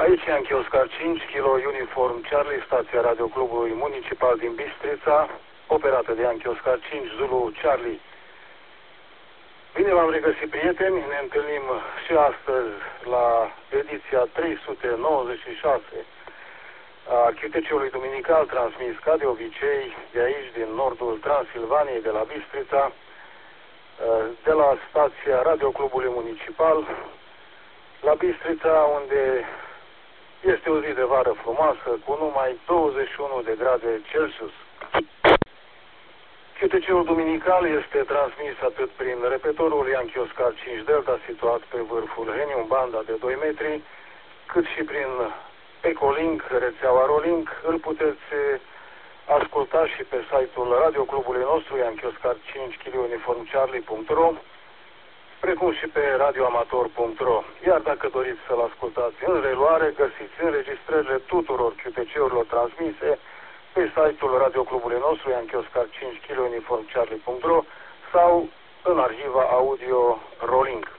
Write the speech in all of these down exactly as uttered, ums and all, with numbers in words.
Aici Yankee Oscar cinci, Kilo Uniform Charlie, stația radioclubului municipal din Bistrița, operată de Yankee Oscar cinci, Zulu Charlie. Bine v-am regăsit, prieteni, ne întâlnim și astăzi la ediția trei sute nouăzeci și șase a Q T C-ului duminical, transmis ca de obicei de aici, din nordul Transilvaniei, de la Bistrița, de la stația radioclubului municipal, la Bistrița, unde este o zi de vară frumoasă, cu numai douăzeci și unu de grade Celsius. Q T C-ul duminical este transmis atât prin repetorul Yankee Oscar cinci Delta, situat pe vârful Henium, banda de doi metri, cât și prin Ecolink, rețeaua Rolink. Îl puteți asculta și pe site-ul radioclubului nostru, Yankee Oscar cinci Kilo Uniform Charlie punct ro, precum și pe radioamator punct ro. Iar dacă doriți să-l ascultați în reluare, găsiți înregistrările tuturor Q T C-urilor transmise pe site-ul radioclubului nostru, Yankee Oscar cinci Kilo Uniform Charlie punct ro, sau în arhiva audio Rolink.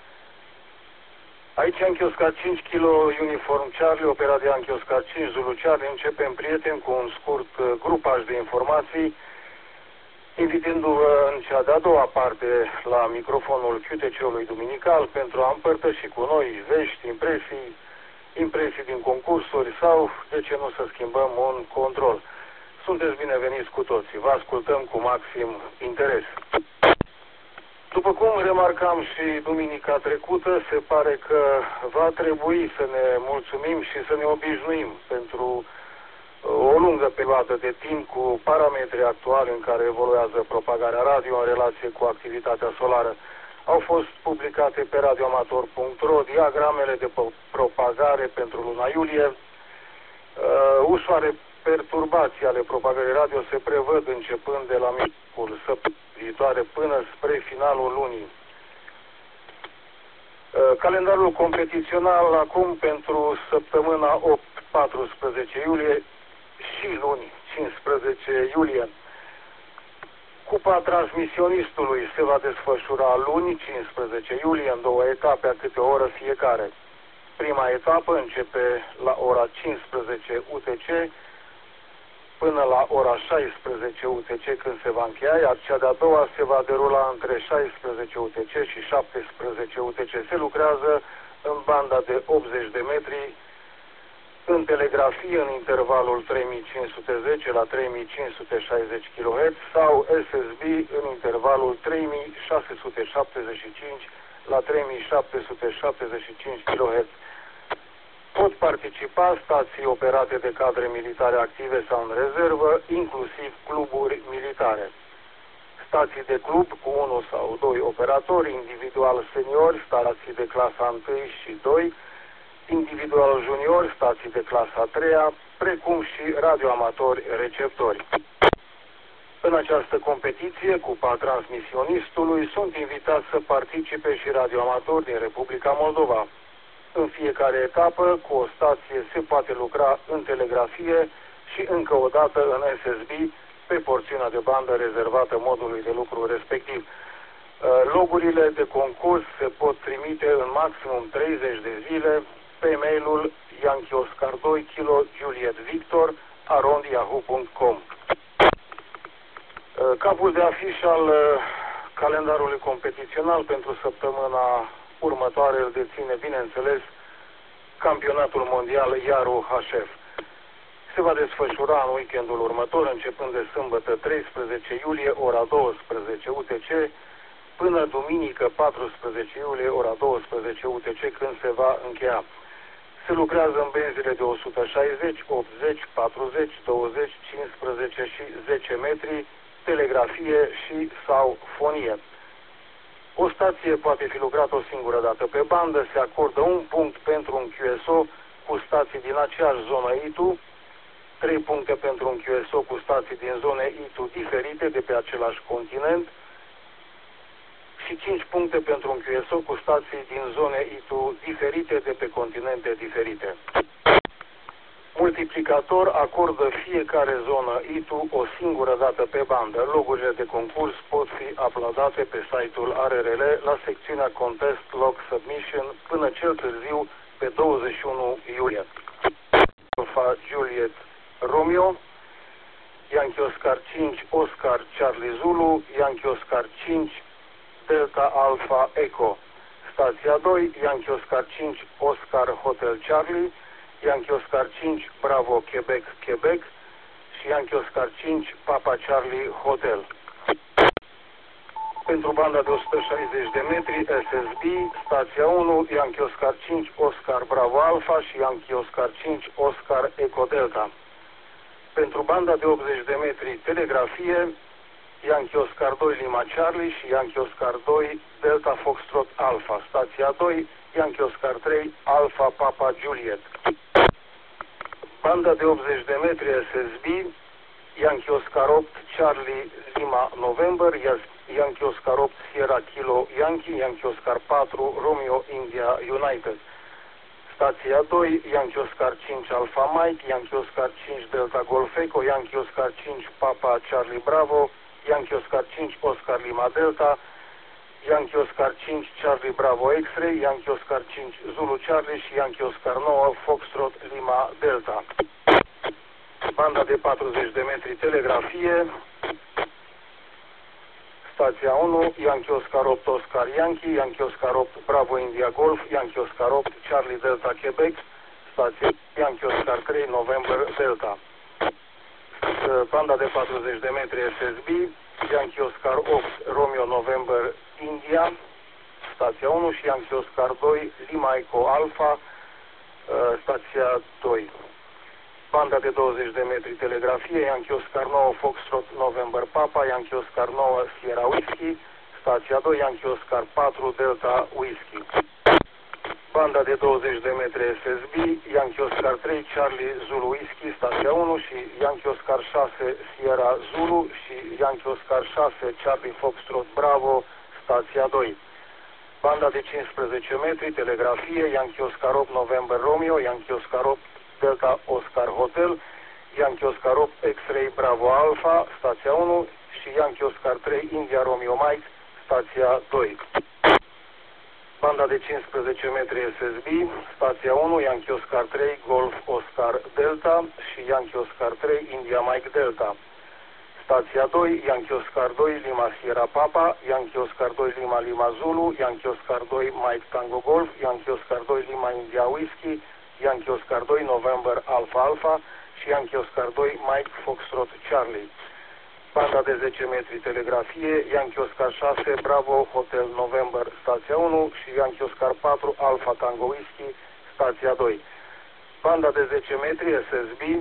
Aici Yankee Oscar cinci Kilo Uniform Charlie, operat de Yankee Oscar cinci Zulu Charlie. Începem, prieteni, cu un scurt grupaj de informații, invitându-vă în cea de-a doua parte la microfonul Q T C-ului duminical pentru a împărtăși cu noi vești, impresii, impresii din concursuri sau, de ce nu, să schimbăm un control. Sunteți bineveniți cu toții, vă ascultăm cu maxim interes. După cum remarcam și duminica trecută, se pare că va trebui să ne mulțumim și să ne obișnuim pentru o lungă perioadă de timp cu parametrii actuali în care evoluează propagarea radio în relație cu activitatea solară. Au fost publicate pe radioamator punct ro diagramele de propagare pentru luna iulie. Uh, ușoare perturbații ale propagării radio se prevăd începând de la mijlocul săptămânii viitoare până spre finalul lunii. Uh, calendarul competițional acum pentru săptămâna opt paisprezece iulie și luni cincisprezece iulie. Cupa transmisionistului se va desfășura luni cincisprezece iulie în două etape a câte o oră fiecare. Prima etapă începe la ora cincisprezece U T C până la ora șaisprezece U T C, când se va încheia, iar cea de-a doua se va derula între șaisprezece U T C și șaptesprezece U T C. Se lucrează în banda de optzeci de metri, în telegrafie în intervalul trei mii cinci sute zece la trei mii cinci sute șaizeci kHz sau S S B în intervalul trei mii șase sute șaptezeci și cinci la trei mii șapte sute șaptezeci și cinci kHz. Pot participa stații operate de cadre militare active sau în rezervă, inclusiv cluburi militare. Stații de club cu unu sau doi operatori, individual seniori, stații de clasa unu și doi, individual junior, stații de clasa a treia, precum și radioamatori receptori. În această competiție, Cupa Transmisionistului, sunt invitați să participe și radioamatori din Republica Moldova. În fiecare etapă, cu o stație se poate lucra în telegrafie și încă o dată în S S B pe porțiunea de bandă rezervată modului de lucru respectiv. Logurile de concurs se pot trimite în maximum treizeci de zile pe mailul Yankee Oscar doi Kilo Juliet Victor arond yahoo punct com. Capul de afiș al calendarului competițional pentru săptămâna următoare îl deține, bineînțeles, campionatul mondial Yaru H F. Se va desfășura în weekendul următor, începând de sâmbătă treisprezece iulie, ora douăsprezece U T C, până duminică paisprezece iulie, ora douăsprezece U T C, când se va încheia. Se lucrează în benzile de o sută șaizeci, optzeci, patruzeci, douăzeci, cincisprezece și zece metri, telegrafie și sau fonie. O stație poate fi lucrată o singură dată pe bandă, se acordă un punct pentru un Q S O cu stații din aceeași zonă I T U, trei puncte pentru un Q S O cu stații din zone I T U diferite de pe același continent și cinci puncte pentru un Q S O cu stații din zone I T U diferite de pe continente diferite. Multiplicator acordă fiecare zonă I T U o singură dată pe bandă. Logurile de concurs pot fi uploadate pe site-ul R R L la secțiunea Contest Log Submission până cel târziu pe douăzeci și unu iulie. Alfa Juliet Romeo, Yankee Oscar cinci, Oscar Charlie Zulu, Yankee Oscar cinci, Delta Alpha Echo. Stația doi, Yankee Oscar cinci, Oscar Hotel Charlie, Yankee Oscar cinci, Bravo Quebec Quebec și Yankee Oscar cinci, Papa Charlie Hotel. Pentru banda de o sută șaizeci de metri S S B, stația unu, Yankee Oscar cinci, Oscar Bravo Alpha și Yankee Oscar cinci, Oscar Echo Delta. Pentru banda de optzeci de metri telegrafie, Yankee Oscar doi Lima Charlie și Yankee Oscar doi Delta Foxtrot Alpha. Stația doi, Yankee Oscar trei Alpha Papa Juliet. Banda de optzeci de metri S S B, Yankee Oscar opt Charlie Lima November, Yankee Oscar opt Sierra Kilo Yankee, Yankee Oscar patru Romeo India United. Stația doi, Yankee Oscar cinci Alpha Mike, Yankee Oscar cinci Delta Golf Echo, Yankee Oscar cinci Papa Charlie Bravo, Yankee Oscar cinci Oscar Lima Delta, Yankee Oscar cinci Charlie Bravo X-Ray, Yankee Oscar cinci Zulu Charlie și Yankee Oscar nouă Foxtrot Lima Delta. Banda de patruzeci de metri telegrafie, stația unu, Yankee Oscar opt Oscar Yankee, Yankee Oscar opt Bravo India Golf, Yankee Oscar opt Charlie Delta Quebec, stația Yankee Oscar trei November Delta. Banda de patruzeci de metri S S B, Yankee Oscar opt Romeo November India, stația unu și Yankee Oscar doi Lima Echo Alpha, stația doi. Banda de douăzeci de metri telegrafie, Yankee Oscar nouă Foxtrot November Papa, Yankee Oscar nouă Sierra Whiskey, stația doi, Yankee Oscar patru Delta Whiskey. Banda de douăzeci de metri S S B, Yankee Oscar trei Charlie Zulu Whiskey, stația unu și Yankee Oscar șase Sierra Zulu și Yankee Oscar șase Charlie Foxtrot Bravo, stația doi. Banda de cincisprezece metri telegrafie, Yankee Oscar opt November Romeo, Yankee Oscar opt Delta Oscar Hotel, Yankee Oscar opt X-Ray Bravo Alpha, stația unu și Yankee Oscar trei India Romeo Mike, stația doi. Banda de cincisprezece metri S S B, stația unu, Yankee Oscar trei Golf Oscar Delta și Yankee Oscar trei India Mike Delta. Stația doi, Yankee Oscar doi Lima Sierra Papa, Yankee Oscar doi Lima Lima Zulu, Yankee Oscar doi Mike Tango Golf, Yankee Oscar doi Lima India Whiskey, Yankee Oscar doi November Alpha Alpha și Yankee Oscar doi Mike Foxtrot Charlie. Banda de zece metri telegrafie, Yankee Oscar șase Bravo Hotel November, stația unu și Yankee Oscar patru Alpha Tango Whiskey, stația doi. Banda de zece metri S S B,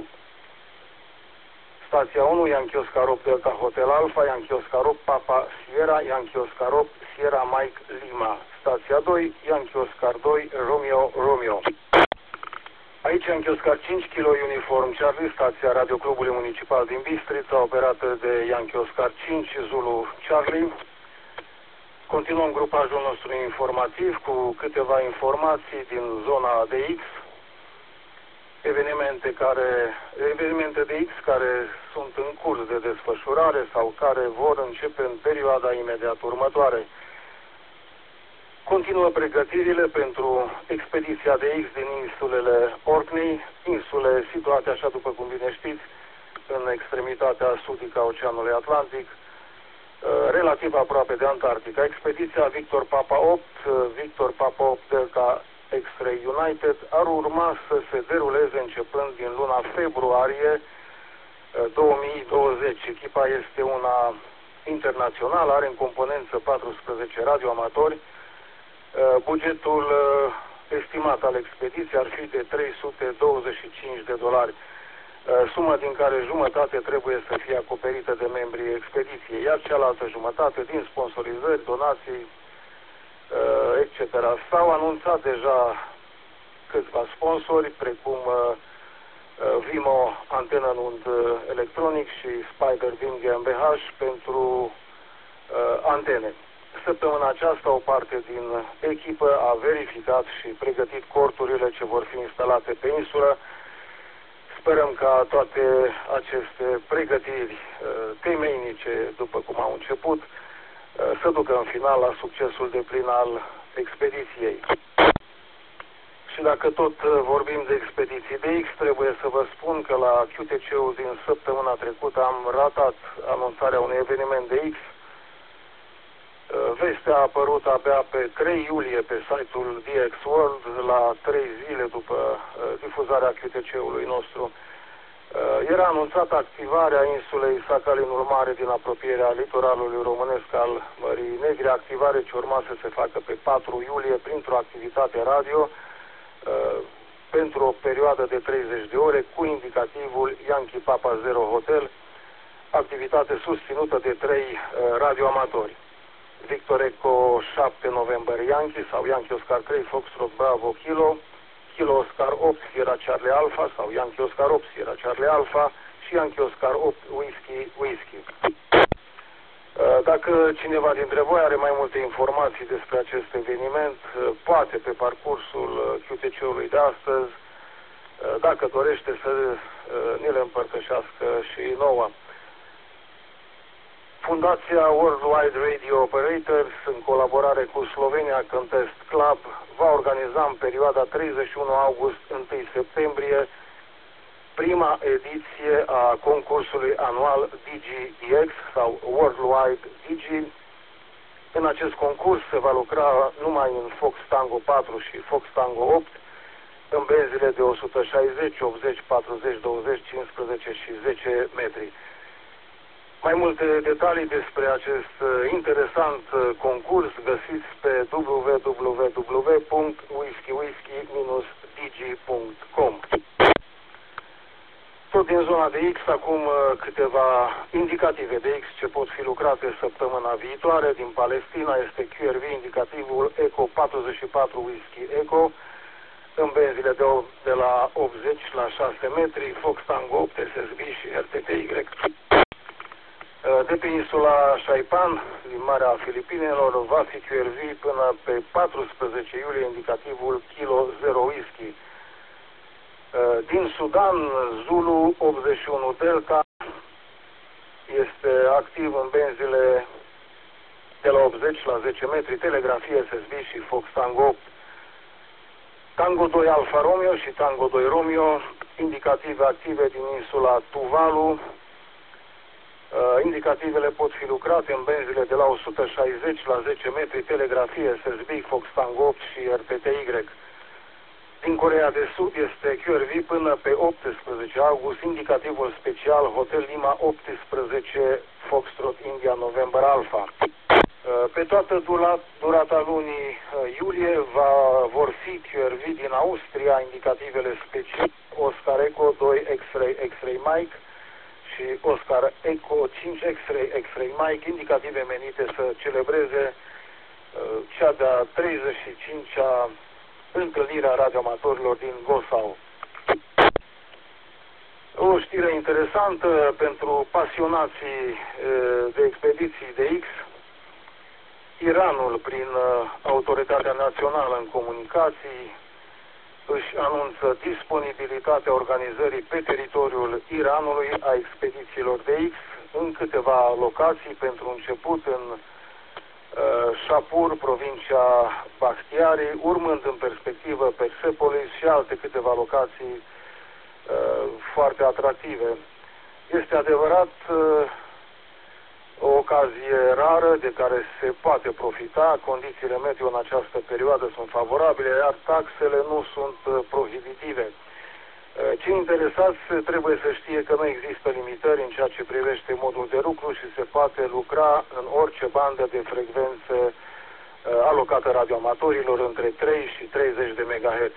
stația unu, Yankee Oscar opt Delta Hotel Alpha, Yankee Oscar opt Papa Sierra, Yankee Oscar opt Sierra Mike Lima. Stația doi, Yankee Oscar doi Romeo Romeo. Aici Yankee Oscar cinci Kilo Uniform Charlie, stația Radioclubului Municipal din Bistrița, operată de Yankee Oscar cinci Zulu Charlie. Continuăm grupajul nostru informativ cu câteva informații din zona de X. Evenimente, care, evenimente de X care sunt în curs de desfășurare sau care vor începe în perioada imediat următoare. Continuă pregătirile pentru expediția de X din insulele Orkney, insule situate, așa după cum bine știți, în extremitatea sudică a Oceanului Atlantic, relativ aproape de Antarctica. Expediția Victor Papa opt, Victor Papa opt Delta X-Ray United ar urma să se deruleze începând din luna februarie două mii douăzeci. Echipa este una internațională, are în componență patrusprezece radioamatori. Bugetul estimat al expediției ar fi de trei sute douăzeci și cinci de dolari, sumă din care jumătate trebuie să fie acoperită de membrii expediției, iar cealaltă jumătate din sponsorizări, donații, et cetera. S-au anunțat deja câțiva sponsori, precum Vimo Antenă în und electronic și Spider Vim GmbH pentru antene. Săptămâna aceasta o parte din echipă a verificat și pregătit corturile ce vor fi instalate pe insulă. Sperăm ca toate aceste pregătiri temeinice, după cum au început, să ducă în final la succesul deplin al expediției. Și dacă tot vorbim de expediții de X, trebuie să vă spun că la Q T C-ul din săptămâna trecută am ratat anunțarea unui eveniment de X. Vestea a apărut abia pe trei iulie pe site-ul D X World, la trei zile după difuzarea Q T C-ului nostru. Era anunțată activarea insulei Sacalinul Mare din apropierea litoralului românesc al Mării Negre, activare ce urma să se facă pe patru iulie printr-o activitate radio pentru o perioadă de treizeci de ore cu indicativul Yankee Papa Zero Hotel, activitate susținută de trei radioamatori. Victor Echo șapte November Yankee sau Yankee Oscar trei Foxtrot Bravo Kilo, Kilo Oscar opt Sierra Charlie Alpha sau Yankee Oscar opt Sierra Charlie Alpha și Yankee Oscar opt Whiskey Whiskey. Dacă cineva dintre voi are mai multe informații despre acest eveniment, poate pe parcursul Q T C-ului de astăzi, dacă dorește să ne le împărtășească și nouă. Fundația Worldwide Radio Operators, în colaborare cu Slovenia Contest Club, va organiza în perioada treizeci și unu august - unu septembrie prima ediție a concursului anual D G D X sau Worldwide D G. În acest concurs se va lucra numai în Fox Tango patru și Fox Tango opt, în benzile de o sută șaizeci, optzeci, patruzeci, douăzeci, cincisprezece și zece metri. Mai multe detalii despre acest interesant concurs găsiți pe w w w punct whisky whisky d g punct com. Tot din zona de X, acum câteva indicative de X ce pot fi lucrate săptămâna viitoare. Din Palestina este Q R V indicativul Eco patruzeci și patru Whisky Eco, în benzile de, de la optzeci la șase metri, Fox Tango opt S S B și R T T Y. De pe insula Saipan, din Marea Filipinelor, va fi Q R V până pe paisprezece iulie indicativul Kilo Zero Whisky. Din Sudan, Zulu optzeci și unu Delta este activ în benzile de la optzeci la zece metri, telegrafie S S B și Fox Tango opt. Tango doi Alfa Romeo și Tango doi Romeo, indicative active din insula Tuvalu. Uh, indicativele pot fi lucrate în benzile de la o sută șaizeci la zece metri, telegrafie S S B, Fox Tango opt și R T T Y. Din Coreea de Sud este Q R V până pe optsprezece august, indicativul special Hotel Lima optsprezece Foxtrot India November Alpha. Pe toată durata lunii iulie va, vor fi Q R V din Austria, indicativele speciale Oscar Echo doi X-Ray X-Ray Mike și Oscar Echo cinci X-Ray X-Ray Mike, indicative menite să celebreze cea de-a treizeci și cincea întâlnirea radioamatorilor din Gosau. O știre interesantă pentru pasionații de expediții de X. Iranul, prin Autoritatea Națională în Comunicații, își anunță disponibilitatea organizării pe teritoriul Iranului a expedițiilor de X în câteva locații, pentru început în Shapur, provincia Bakhtiari, urmând în perspectivă Persepolis și alte câteva locații uh, foarte atractive. Este adevărat uh, o ocazie rară de care se poate profita, condițiile meteo în această perioadă sunt favorabile, iar taxele nu sunt uh, prohibitive. Cei interesați trebuie să știe că nu există limitări în ceea ce privește modul de lucru și se poate lucra în orice bandă de frecvență uh, alocată radioamatorilor între trei și treizeci de megahertz.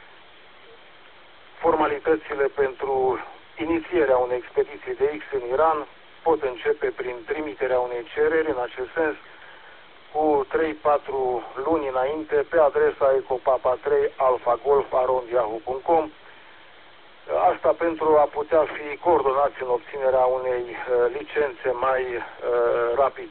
Formalitățile pentru inițierea unei expediții de X în Iran pot începe prin trimiterea unei cereri în acest sens cu trei patru luni înainte pe adresa ecopapa trei alfa golf arond yahoo punct com. Asta pentru a putea fi coordonați în obținerea unei uh, licențe mai uh, rapid.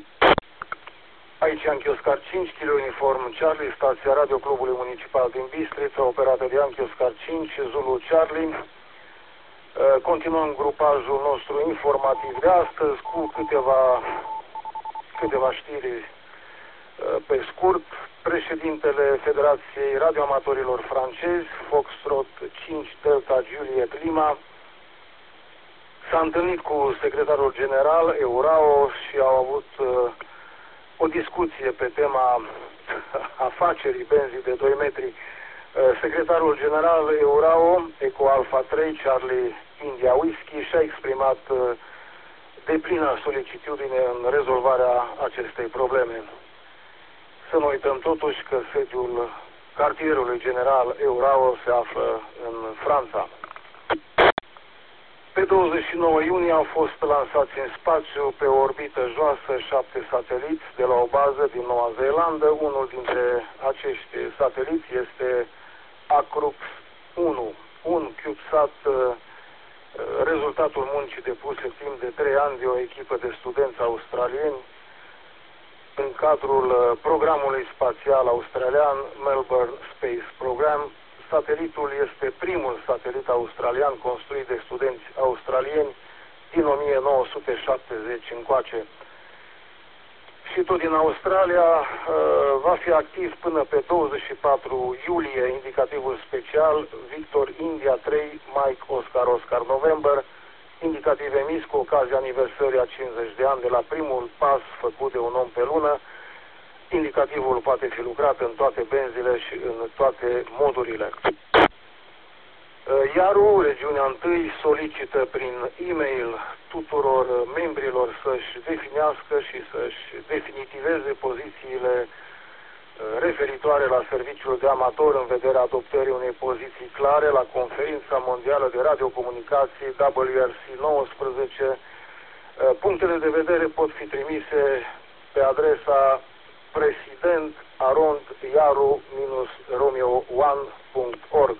Aici Yankee Oscar cinci, Kilo Uniform Charlie, stația Radio Clubului Municipal din Bistrița, operată de Yankee Oscar cinci, Zulu Charlie. Uh, continuăm grupajul nostru informativ de astăzi cu câteva, câteva știri Pe scurt, președintele Federației Radioamatorilor Francezi, Foxtrot cinci Delta Juliet Lima, s-a întâlnit cu secretarul general Eurao și au avut uh, o discuție pe tema afacerii benzii de doi metri. Uh, secretarul general Eurao, Eco Alpha trei, Charlie India Whisky, și-a exprimat uh, deplină solicitudine în rezolvarea acestei probleme. Să nu uităm totuși că sediul cartierului general Eurao se află în Franța. Pe douăzeci și nouă iunie au fost lansați în spațiu pe o orbită joasă șapte sateliți de la o bază din Noua Zeelandă. Unul dintre acești sateliți este Acrux unu, un CubeSat, rezultatul muncii depuse timp de trei ani de o echipă de studenți australieni în cadrul programului spațial australian Melbourne Space Program. Satelitul este primul satelit australian construit de studenți australieni din o mie nouă sute șaptezeci încoace. Și tot din Australia va fi activ până pe douăzeci și patru iulie indicativul special Victor India trei Mike Oscar Oscar November, indicativ emis cu ocazia aniversării a cincizeci de ani de la primul pas făcut de un om pe lună. Indicativul poate fi lucrat în toate benzile și în toate modurile. Iaru, regiunea întâi, solicită prin e-mail tuturor membrilor să-și definească și să-și definitiveze pozițiile referitoare la serviciul de amator în vederea adoptării unei poziții clare la Conferința Mondială de Radiocomunicații W R C nouăsprezece. Punctele de vedere pot fi trimise pe adresa president arond iaru romeo unu punct org.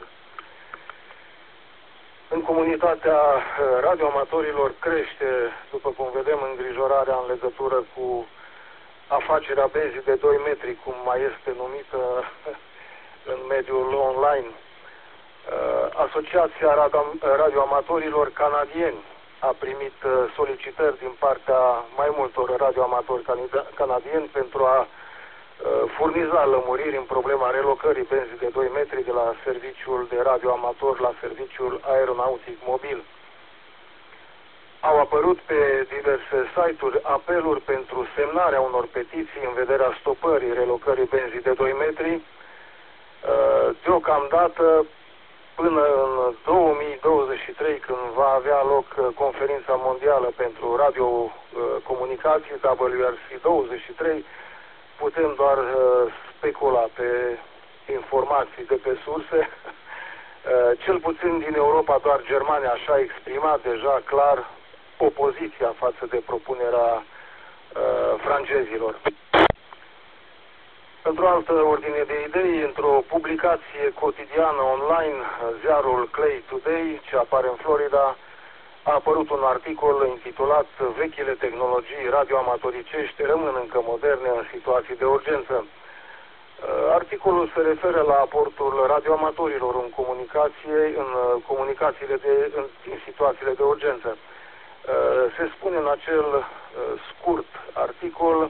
În comunitatea radioamatorilor crește, după cum vedem, îngrijorarea în legătură cu afacerea benzii de doi metri, cum mai este numită în mediul online. Asociația Radioamatorilor Canadieni a primit solicitări din partea mai multor radioamatori canadieni pentru a furniza lămuriri în problema relocării benzii de doi metri de la serviciul de radioamator la serviciul aeronautic mobil. Au apărut pe diverse site-uri apeluri pentru semnarea unor petiții în vederea stopării relocării benzii de doi metri. Deocamdată, până în două mii douăzeci și trei, când va avea loc Conferința Mondială pentru Radiocomunicații W R C douăzeci și trei, putem doar specula pe informații de pe surse. Cel puțin din Europa, doar Germania și-a exprimat deja clar opoziția față de propunerea francezilor. Într-o altă ordine de idei, într-o publicație cotidiană online, ziarul Clay Today, ce apare în Florida, a apărut un articol intitulat Vechile tehnologii radioamatoricești rămân încă moderne în situații de urgență. Articolul se referă la aportul radioamatorilor în comunicație, în comunicațiile de, în, în situațiile de urgență. Se spune în acel scurt articol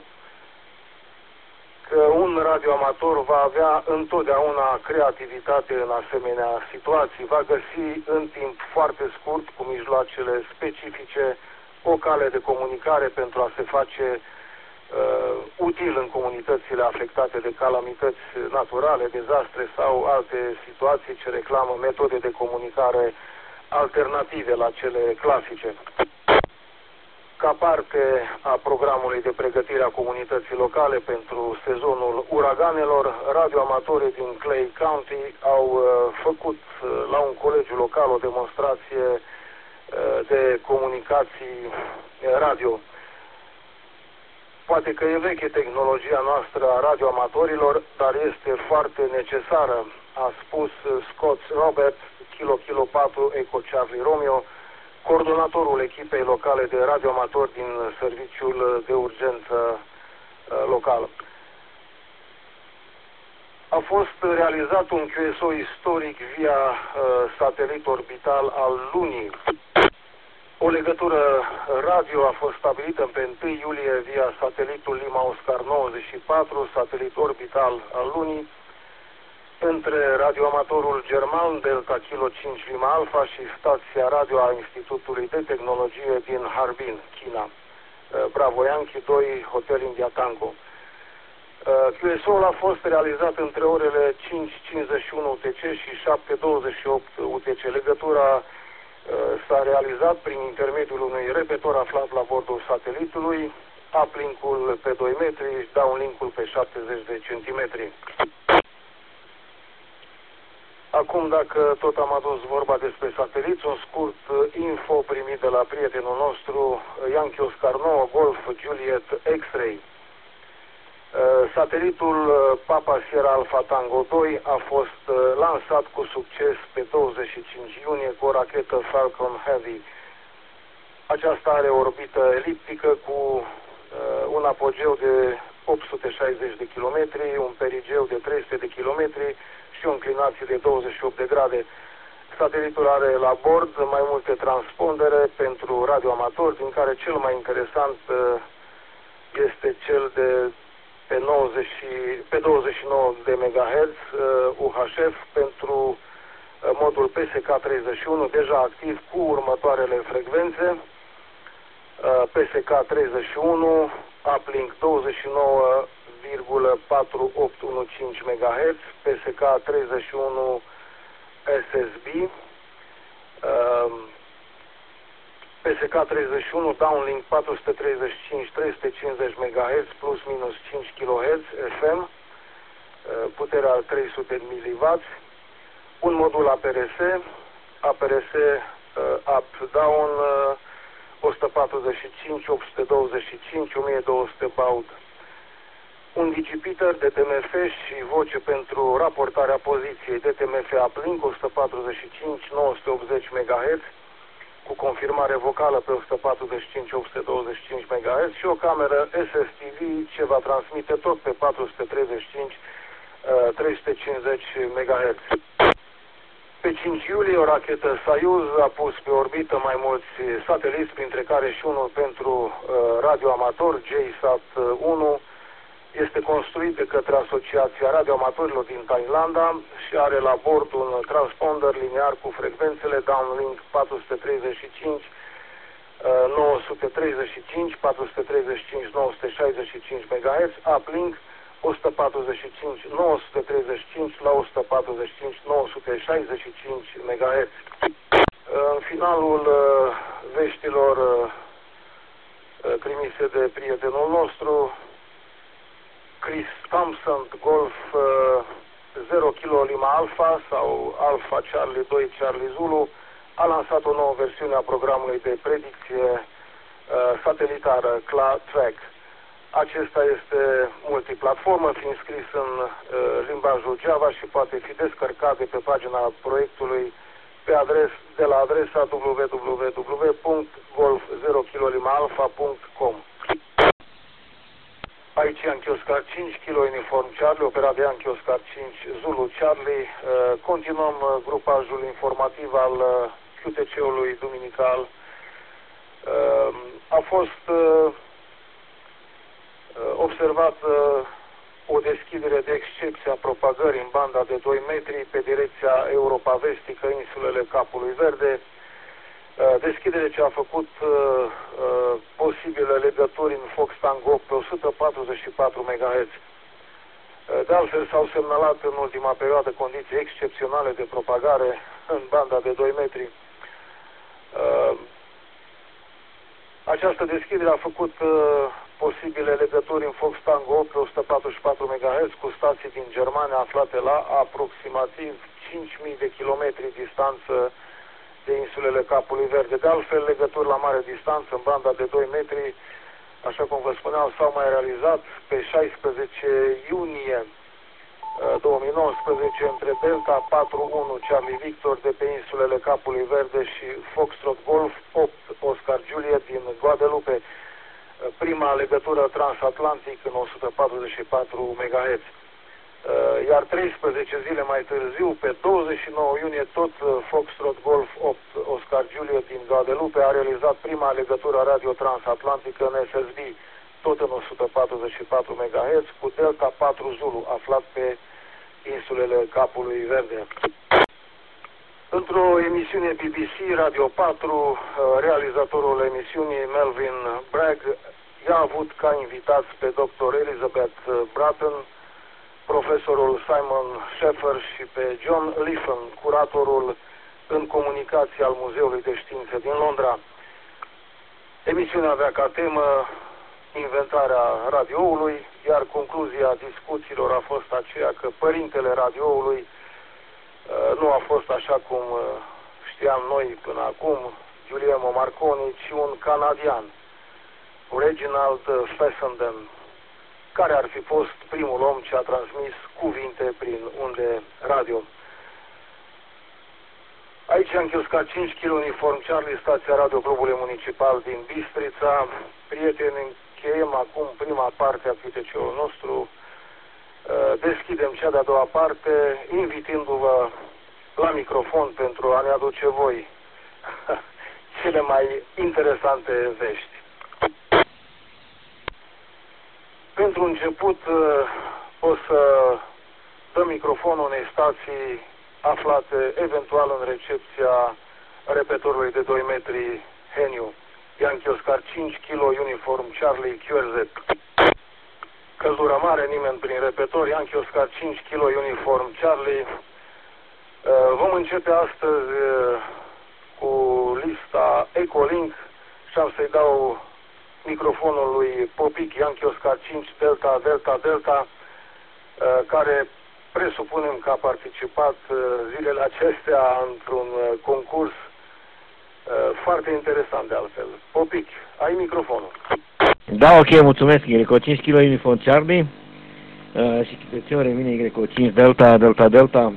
că un radioamator va avea întotdeauna creativitate în asemenea situații, va găsi în timp foarte scurt, cu mijloacele specifice, o cale de comunicare pentru a se face uh, util în comunitățile afectate de calamități naturale, dezastre sau alte situații ce reclamă metode de comunicare alternative la cele clasice. Ca parte a programului de pregătire a comunității locale pentru sezonul uraganelor, radioamatorii din Clay County au uh, făcut uh, la un colegiu local o demonstrație uh, de comunicații radio. Poate că e veche tehnologia noastră a radioamatorilor, dar este foarte necesară, a spus Scott Robert, Kilo Kilo patru Eco Charlie Romeo, coordonatorul echipei locale de radioamatori din serviciul de urgență local. A fost realizat un Q S O istoric via uh, satelit orbital al Lunii. O legătură radio a fost stabilită pe întâi iulie via satelitul Lima Oscar nouăzeci și patru, satelit orbital al Lunii, între radioamatorul german Delta Kilo cinci Lima Alpha și stația radio a Institutului de Tehnologie din Harbin, China. Bravo Yankee doi, Hotel India Tango. Q S O-ul a fost realizat între orele cinci cincizeci și unu U T C și șapte douăzeci și opt U T C. Legătura s-a realizat prin intermediul unui repetor aflat la bordul satelitului, uplink-ul pe doi metri și downlink-ul pe șaptezeci de centimetri. Acum, dacă tot am adus vorba despre sateliți, un scurt info primit de la prietenul nostru, Yankee Oscar nouă Golf Juliet X-Ray. Satelitul Papa Sierra Alpha Tango doi a fost lansat cu succes pe douăzeci și cinci iunie cu o rachetă Falcon Heavy. Aceasta are orbită eliptică cu un apogeu de opt sute șaizeci de kilometri, un perigeu de trei sute de kilometri și o înclinație de douăzeci și opt de grade. Satelitul are la bord mai multe transpondere pentru radioamatori, din care cel mai interesant este cel de pe, nouăzeci, pe douăzeci și nouă de megahertz U H F pentru modul P S K treizeci și unu, deja activ cu următoarele frecvențe: P S K treizeci și unu, uplink douăzeci și nouă virgulă patru opt unu cinci megahertz, P S K treizeci și unu S S B, P S K treizeci și unu downlink patru sute treizeci și cinci trei sute cincizeci megahertz plus minus cinci kilohertz F M, puterea trei sute de miliwatt, un modul A P R S, A P R S up-down o sută patruzeci și cinci, opt sute douăzeci și cinci, o mie două sute baud, un digipeater D T M F și voce pentru raportarea poziției D T M F uplink o sută patruzeci și cinci, nouă sute optzeci megahertz cu confirmare vocală pe o sută patruzeci și cinci, opt sute douăzeci și cinci megahertz și o cameră S S T V ce va transmite tot pe patru sute treizeci și cinci, trei sute cincizeci megahertz. Pe cinci iulie, o rachetă Soyuz a pus pe orbită mai mulți sateliți, printre care și unul pentru uh, radioamator, J SAT unu. Este construit de către Asociația Radioamatorilor din Thailanda și are la bord un transponder liniar cu frecvențele downlink patru sute treizeci și cinci, nouă sute treizeci și cinci, patru sute treizeci și cinci, nouă sute șaizeci și cinci megahertz, uplink o sută patruzeci și cinci, nouă sute treizeci și cinci la o sută patruzeci și cinci, nouă sute șaizeci și cinci megahertz. În finalul veștilor trimise de prietenul nostru, Chris Thompson Golf zero Kilo Lima Alpha sau Alpha Charlie doi Charlie Zulu a lansat o nouă versiune a programului de predicție uh, satelitară C L A Track. Acesta este multiplatformă, fiind scris în uh, limbajul Java și poate fi descărcat de pe pagina proiectului pe adres, de la adresa w w w punct golf zero kilo lima alpha punct com. Aici Yankee Oscar cinci, Kilo Uniform Charlie, operat de Yankee Oscar cinci, Zulu Charlie. Continuăm grupajul informativ al Q T C-ului duminical. A fost observat o deschidere de excepție a propagării în banda de doi metri pe direcția Europa Vestică, insulele Capului Verde. Deschidere ce a făcut uh, uh, posibile legături în Fox Tango pe o sută patruzeci și patru megahertz. De altfel s-au semnalat în ultima perioadă condiții excepționale de propagare în banda de doi metri. Uh, această deschidere a făcut uh, posibile legături în Fox Tango pe o sută patruzeci și patru megahertz cu stații din Germania aflate la aproximativ cinci mii de kilometri distanță de insulele Capului Verde. De altfel, legături la mare distanță în banda de doi metri, așa cum vă spuneam, s-au mai realizat pe șaisprezece iunie două mii nouăsprezece între Delta patru unu Charlie Victor de pe insulele Capului Verde și Foxtrot Golf opt Oscar Juliet din Guadeloupe, prima legătură transatlantic în o sută patruzeci și patru megahertz. Iar treisprezece zile mai târziu, pe douăzeci și nouă iunie, tot Foxtrot Golf opt Oscar Oscar Juliet din Guadeloupe a realizat prima legătură radio transatlantică în S S B, tot în o sută patruzeci și patru megahertz, cu Delta patru Zulu, aflat pe insulele Capului Verde. Într-o emisiune B B C Radio patru, realizatorul emisiunii Melvin Bragg i-a avut ca invitați pe doctor Elizabeth Bratton, profesorul Simon Sheffer și pe John Liffen, curatorul în comunicație al Muzeului de Științe din Londra. Emisiunea avea ca temă inventarea radioului, iar concluzia discuțiilor a fost aceea că părintele radioului nu a fost, așa cum știam noi până acum, Guglielmo Marconi, ci un canadian, Reginald Fessenden, care ar fi fost primul om ce a transmis cuvinte prin unde radio. Aici am chioscat cinci kilograme uniform Charlie, stația Radio Clubului Municipal din Bistrița. Prieteni, încheiem acum prima parte a cânteceului nostru. Deschidem cea de-a doua parte, invitându-vă la microfon pentru a ne aduce voi cele mai interesante vești. Pentru început o să dăm microfonul unei stații aflate eventual în recepția repetorului de doi metri Heniu, Yankee Oscar cinci kilograme uniform Charlie Q R Z. Căldură mare, nimeni prin repetor, Yankee Oscar cinci kilograme uniform Charlie. Vom începe astăzi cu lista Ecolink și am să-i dau microfonul lui Popic, Yankee Oscar cinci Delta Delta Delta, care presupunem că a participat zilele acestea într-un concurs foarte interesant de altfel. Popic, ai microfonul. Da, ok, mulțumesc. Greco cinci kilograme uniform Charlie uh, și chipețiune revine Greco cinci Delta Delta Delta.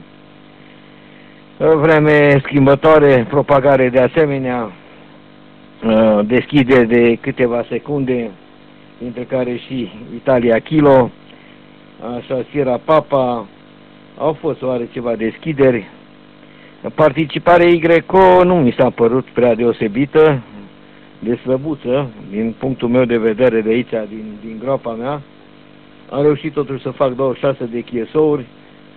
Vreme schimbătoare, propagare de asemenea, uh, deschide de câteva secunde, dintre care și Italia Kilo, așa Sierra Papa, au fost oare ceva deschideri. Participarea Greco nu mi s-a părut prea deosebită, de slăbuță, din punctul meu de vedere de aici, din, din groapa mea. Am reușit totuși să fac douăzeci și șase de chiesouri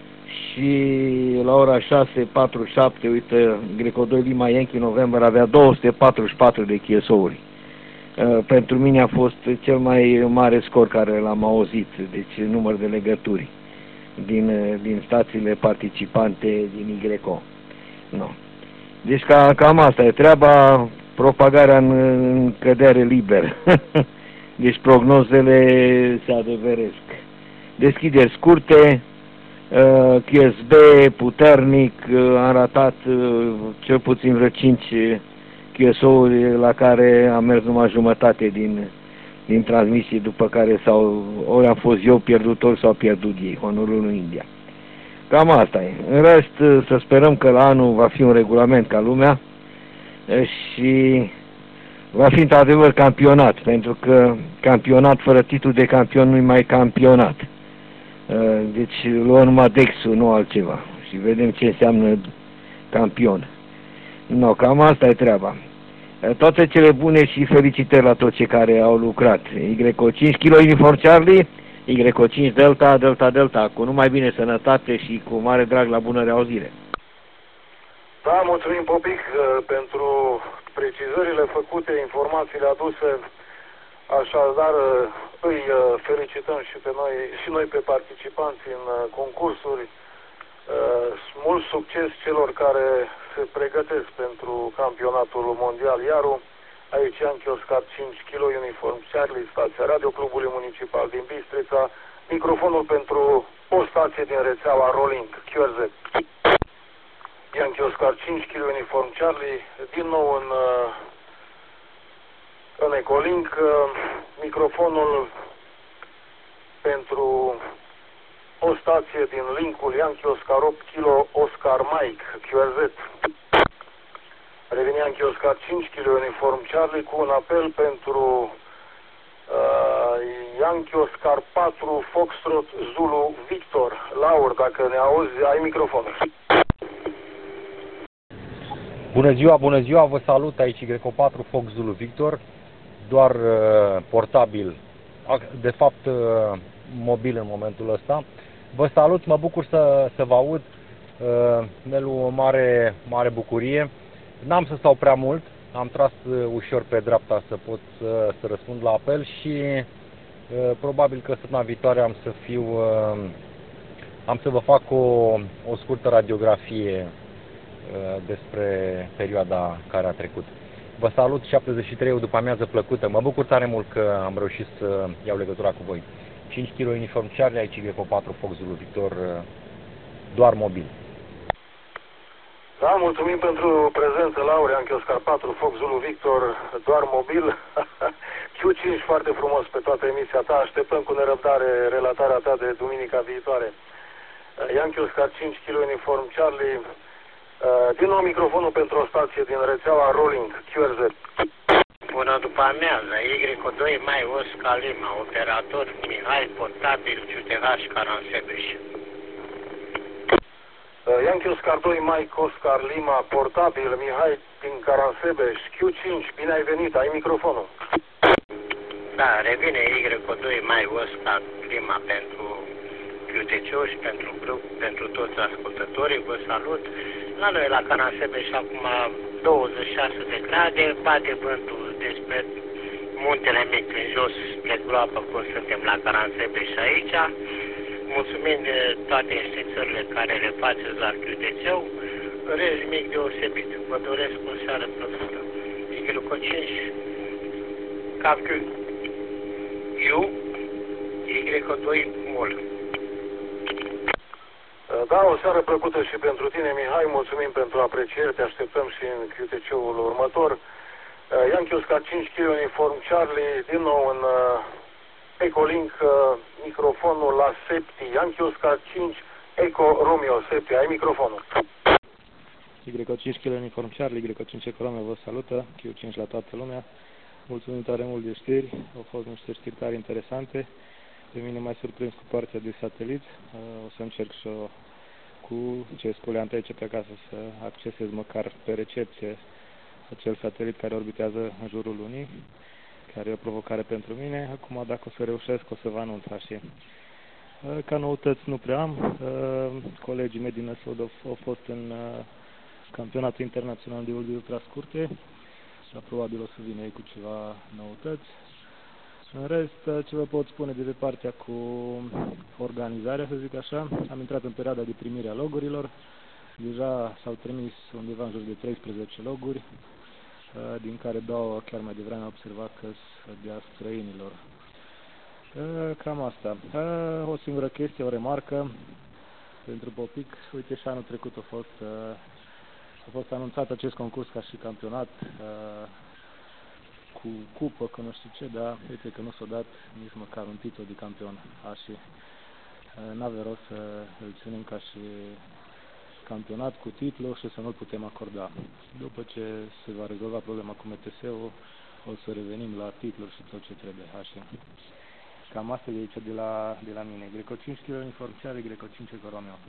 și la ora șase patruzeci și șapte, uite, Greco doi Lima Yankee November avea două sute patruzeci și patru de chiesouri. Uh, pentru mine a fost cel mai mare scor care l-am auzit, deci număr de legături din, din stațiile participante din Greco. No. Deci ca, cam asta e treaba, propagarea în, în cădere liber. Deci prognozele se adeveresc. Deschideri scurte, uh, Q S B puternic, uh, am ratat uh, cel puțin vreo cinci Q S O-uri la care am mers numai jumătate din, din transmisii, după care sau ori am fost eu pierdutor sau pierdut ei, Honorul lui India. Cam asta e. În rest, să sperăm că la anul va fi un regulament ca lumea și va fi într-adevăr campionat, pentru că campionat fără titlu de campion nu-i mai campionat. Deci luăm numai Dexul, nu altceva. Și vedem ce înseamnă campion. No, cam asta e treaba. Toate cele bune și felicitări la toți cei care au lucrat. Greco cinci kilograme uniform Charlie, Greco cinci Delta Delta Delta, cu numai bine sănătate și cu mare drag la bună reauzire. Da, mulțumim, Popic, pentru precizările făcute, informațiile aduse. Așadar, îi felicităm și pe noi, și noi pe participanți în concursuri. Mult succes celor care se pregătesc pentru campionatul mondial Iaru. Aici Yankee Oscar cinci kilograme uniform Charlie, stația Radio Clubului Municipal din Bistrița. Microfonul pentru o stație din rețeaua Rolling Q R Z. Yankee Oscar cinci kilograme uniform Charlie, din nou în, în Ecolink. Microfonul pentru o stație din linkul Yankee Oscar opt kilograme Oscar Mike Q R Z. Revine Yankee Oscar cinci kilograme uniform Charlie cu un apel pentru uh, Yankee Oscar patru Foxtrot Zulu Victor. Laur, dacă ne auzi, ai microfonul. Bună ziua, bună ziua, vă salut aici Greco patru Fox Zulu Victor, doar uh, portabil, de fapt uh, mobil în momentul ăsta. Vă salut, mă bucur să, să vă aud, uh, Nelu, o mare, mare bucurie. N-am să stau prea mult, am tras uh, ușor pe dreapta să pot să, să răspund la apel și uh, probabil că săptămâna viitoare am să fiu, uh, am să vă fac o, o scurtă radiografie despre perioada care a trecut. Vă salut, șaptezeci și trei, o după amiază plăcută. Mă bucur tare mult că am reușit să iau legătura cu voi. cinci kilo uniform Charlie, aici Greco patru Fox Zulu Victor, doar mobil. Da, mulțumim pentru prezență, Laure, Yankee Oscar patru Fox Zulu Victor, doar mobil. Q cinci, foarte frumos pe toată emisia ta. Așteptăm cu nerăbdare relatarea ta de duminica viitoare. Yankee Oscar cinci kilo uniform Charlie. Uh, din nou microfonul pentru o stație din rețeaua Rolling Q R Z. Bună după amiază, Y doi mai Oscar Lima, operator Mihai Portabil, Ciutevaș, Caransebeș. Uh, Yankee Oscar doi Mike Oscar Lima, Portabil, Mihai din Caransebeș, Q cinci, bine ai venit, ai microfonul. Da, revine Y doi mai Oscar Lima pentru Q T C și pentru grup, pentru toți ascultătorii, vă salut. La noi la Caransebeș acum douăzeci și șase de grade, bate vântul despre muntele mic în jos, spre groapă, cum suntem la Caransebeș aici. Mulțumim de toate înștiințările care le faceți la Q T C-ul. Rez mic deosebit. Vă doresc o seară plăcută. Y cinci, Cap Q, U, Y doi, Mol. Da, o seară plăcută și pentru tine, Mihai, mulțumim pentru apreciere, te așteptăm și în Q T C-ul următor. Yankee Oscar cinci kilo uniform Charlie, din nou în uh, Ecolink, uh, microfonul la Septi. Yankee Oscar cinci Eco Romeo Septi, ai microfonul. Y cinci kilo uniform Charlie, Y cinci Eco Romeo vă salută, Q cinci la toată lumea. Mulțumim tare mult de știri, au fost niște știri tare interesante. Pe mine m-ai surprins cu partea de satelit, o să încerc și cu ce sculeant aici pe acasă să accesez măcar pe recepție acel satelit care orbitează în jurul lunii, care e o provocare pentru mine. Acum, dacă o să reușesc, o să vă anunț așa. Ca noutăți nu prea am, colegii mei din Năsăud au fost în campionatul internațional de ulei ultra scurte, și probabil o să vină ei cu ceva noutăți. În rest, ce vă pot spune de pe partea cu organizarea, să zic așa, am intrat în perioada de primire a logurilor. Deja s-au trimis undeva în jur de treisprezece loguri, din care două chiar mai devreme am observat că sunt de a străinilor. Cam asta. O singură chestie, o remarcă pentru Popic. Uite, și anul trecut a fost, a fost anunțat acest concurs ca și campionat, cu cupă, că nu știu ce, dar uite că nu s-a dat nici măcar un titlu de campion. Și n-avea rost să îl ținem ca și campionat cu titlu și să nu-l putem acorda. După ce se va rezolva problema cu M T S-ul, o să revenim la titluri și tot ce trebuie. Și cam asta de aici, de la, de la mine. Greco cinci kilo uniform Charlie, Greco cinci Eco Romeo.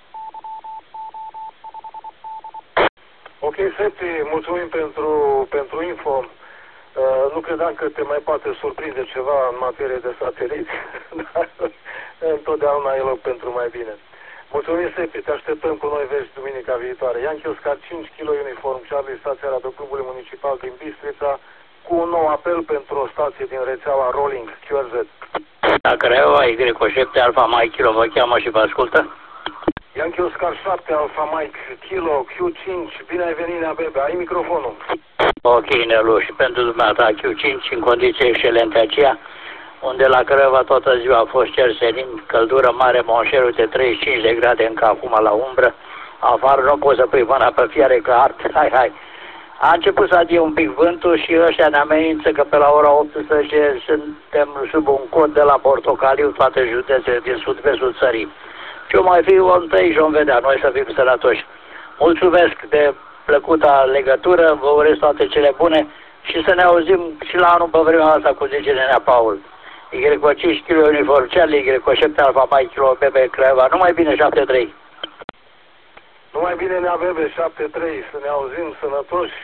Ok, Septi, mulțumim pentru, pentru info. Uh, nu credeam că te mai poate surprinde ceva în materie de satelit, dar întotdeauna e loc pentru mai bine. Mulțumim, Septi, te așteptăm cu noi vești duminica viitoare. Yankee Oscar cinci kilo uniform Charlie, stația Radioclubului Municipal din Bistrița, cu un nou apel pentru o stație din rețeaua Rolling Q R Z. Da, Craiova, Y șapte Alfa Mike Kilo vă cheamă și vă ascultă. Yankee Oscar șapte Alfa Mike Kilo Q cinci, bine ai venit, Nea Bebe, ai microfonul. Ok, Nelu, și pentru dumneata Q cinci în condiții excelente aceea, unde la Craiova toată ziua a fost cer senin, căldură mare, monșerul de treizeci și cinci de grade încă acum la umbră, afară nu poți să pui mâna pe fiare că art, hai, hai. A început să adie un pic vântul și ăștia ne amenință că pe la ora optsprezece suntem sub un cod de la Portocaliu, toate județele din sud-vestul țării. Ce o mai fi, om tăi și om vedea, noi să fim sănătoși. Mulțumesc de plăcuta legătură, vă urez toate cele bune și să ne auzim și la anul pe vremea asta cu zice Nenea Paul. Y cinci kilo uniform Charlie, Y șapte Alfa Mike Kilo Bebe Craiova, numai bine, șapte trei. Numai bine ne avem șapte trei, să ne auzim sănătoși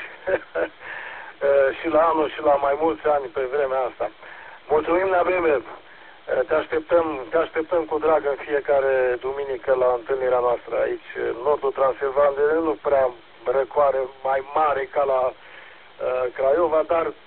și la anul și la mai mulți ani pe vremea asta. Mulțumim, Neabebe! Te așteptăm, te așteptăm cu drag în fiecare duminică la întâlnirea noastră aici, în nordul Transilvan, de nu prea răcoare mai mare ca la uh, Craiova, dar uh,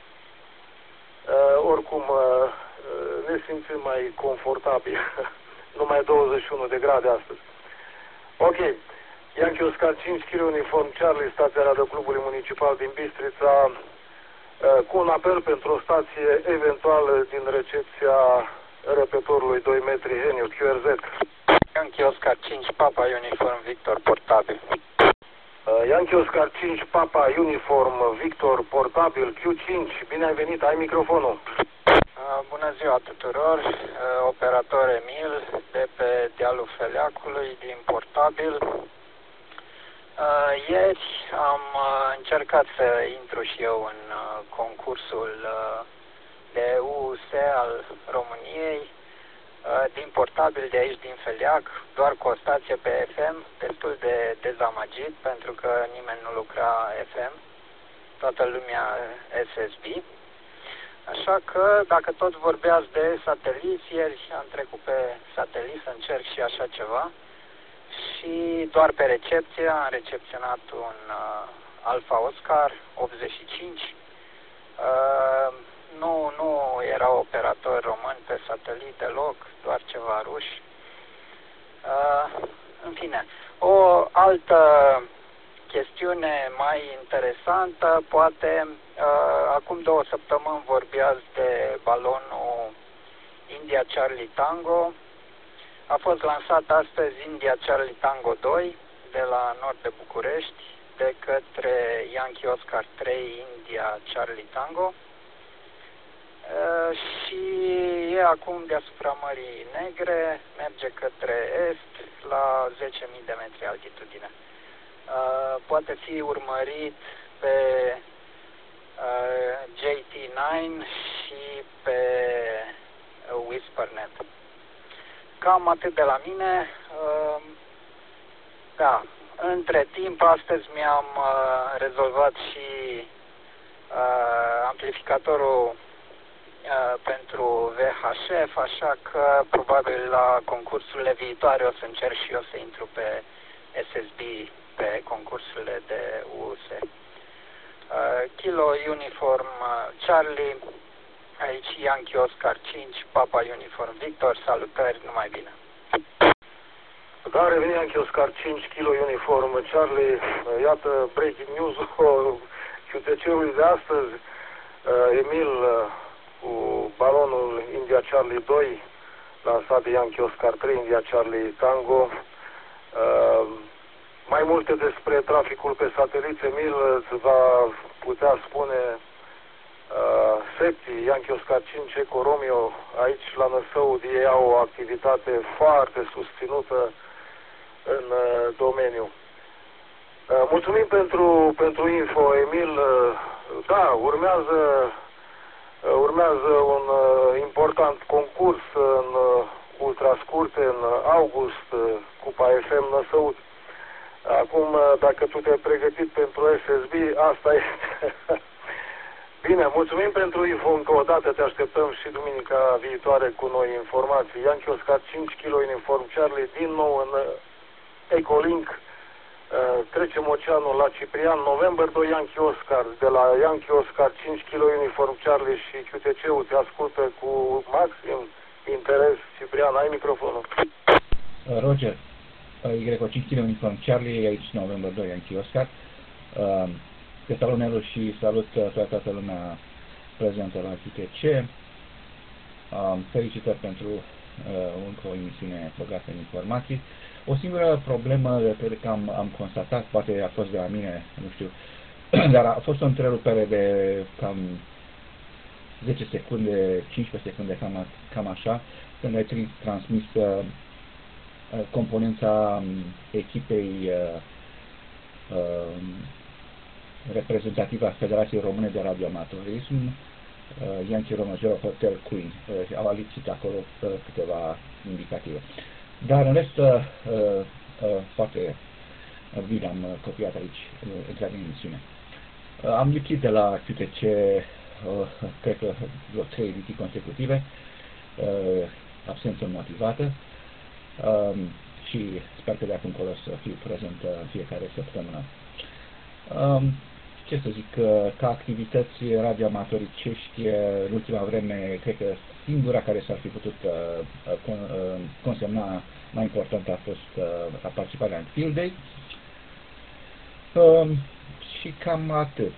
oricum uh, ne simțim mai confortabil. Numai douăzeci și unu de grade astăzi. Ok. Yankee Oscar cinci kg uniform Charlie, stația Radio Clubului Municipal din Bistrița, uh, cu un apel pentru o stație eventuală din recepția repetorului doi metri Heniu, Q R Z. Yankee Oscar cinci Papa Uniform Victor portabil. Uh, Yankee Oscar cinci Papa Uniform Victor portabil Q cinci. Bine ai venit, ai microfonul. Uh, bună ziua tuturor, uh, operator Emil de pe dealul Feleacului din portabil. Uh, ieri am uh, încercat să intru și eu în uh, concursul uh, de U S al României, din portabil de aici, din Feleac, doar cu o stație pe F M, destul de dezamăgit, pentru că nimeni nu lucra F M, toată lumea S S B. Așa că, dacă tot vorbeați de sateliți, ieri am trecut pe satelit să încerc și așa ceva și doar pe recepție am recepționat un uh, Alfa Oscar optzeci și cinci. Uh, Nu, nu era operator român pe satelit deloc, doar ceva ruși. Uh, în fine, o altă chestiune mai interesantă, poate, uh, acum două săptămâni vorbeați de balonul India Charlie Tango. A fost lansat astăzi India Charlie Tango doi de la nord de București de către Yankee Oscar trei India Charlie Tango. Uh, și e acum deasupra Mării Negre, merge către est la zece mii de metri altitudine. Uh, poate fi urmărit pe uh, J T nouă și pe uh, WhisperNet. Cam atât de la mine. Uh, da, între timp, astăzi mi-am uh, rezolvat și uh, amplificatorul pentru V H F, așa că probabil la concursurile viitoare o să încerc și eu să intru pe S S B pe concursurile de U S. Uh, Kilo Uniform Charlie, aici Yankee Oscar cinci, Papa Uniform Victor, salutări, numai bine. Da, revine Yankee Oscar cinci, Kilo Uniform Charlie, iată breaking news-ul Q T C-ului de astăzi, uh, Emil uh, cu balonul India Charlie doi, lansat de Yankee Oscar trei, India Charlie Tango. Uh, mai multe despre traficul pe satelit, Emil îți va putea spune uh, Septi, Yankee Oscar cinci, Eco Romeo, aici la Năsăud ei au o activitate foarte susținută în uh, domeniu. Uh, mulțumim pentru, pentru info, Emil. Uh, da, urmează Urmează un uh, important concurs în uh, ultrascurte, în uh, august, uh, Cupa F M Năsăud. Acum, uh, dacă tu te-ai pregătit pentru S S B, asta este. Bine, mulțumim pentru info încă o dată, te așteptăm și duminica viitoare cu noi informații. Yankee Oscar cinci, Kilo Uniform Charlie, din nou în uh, Ecolink. Uh, trecem oceanul la Ciprian, November doi Yankee Oscar, de la Yankee Oscar cinci, Kilo Uniform Charlie și Q T C-ul te ascultă cu maxim interes. Ciprian, ai microfonul. Roger, Y cinci Kilo Uniform Charlie, aici November doi Yankee Oscar. Uh, te salut, Nelu, și salut toată, toată lumea prezentă la Q T C. Uh, felicitări pentru uh, încă o emisiune bogată în informații. O singură problemă pe care am, am constatat, poate a fost de la mine, nu știu, dar a fost o întrerupere de cam zece secunde, cincisprezece secunde, cam, cam așa, când ai transmis uh, componența echipei uh, uh, reprezentativă a Federației Române de Radioamatorism, uh, Yankee Romeo zero Hotel Queen. Uh, au lipsit acolo uh, câteva indicative. Dar în rest, uh, uh, foarte vi le-am copiat aici, exact din emisiune. Am lipsit de la Q T C, cred că vreo trei ediții consecutive, absență motivată, și sper că de acum încolo să fiu prezent în fiecare săptămână. Ce să zic, ca activități radioamatoricești, în ultima vreme, cred că singura care s-ar fi putut consemna mai importantă a fost participarea în Field Day. Și cam atât.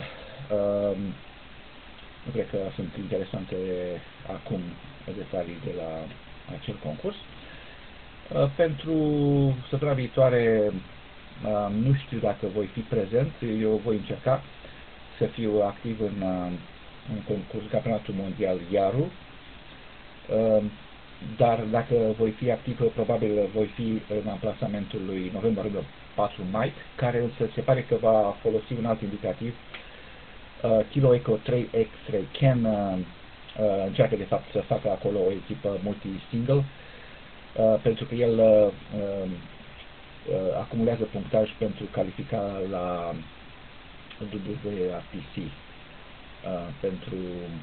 Nu cred că sunt interesante acum detalii de la acel concurs. Pentru săptămâna viitoare nu știu dacă voi fi prezent, eu voi încerca să fiu activ în, în concurs Campionatul Mondial Iaru, dar dacă voi fi activ, probabil voi fi în amplasamentul lui November patru Mike, care însă se pare că va folosi un alt indicativ, Kilo Echo trei X-Ray Ken, încearcă de fapt să facă acolo o echipă multi-single, pentru că el Uh, acumulează punctaj pentru calificarea la W A P C uh, pentru,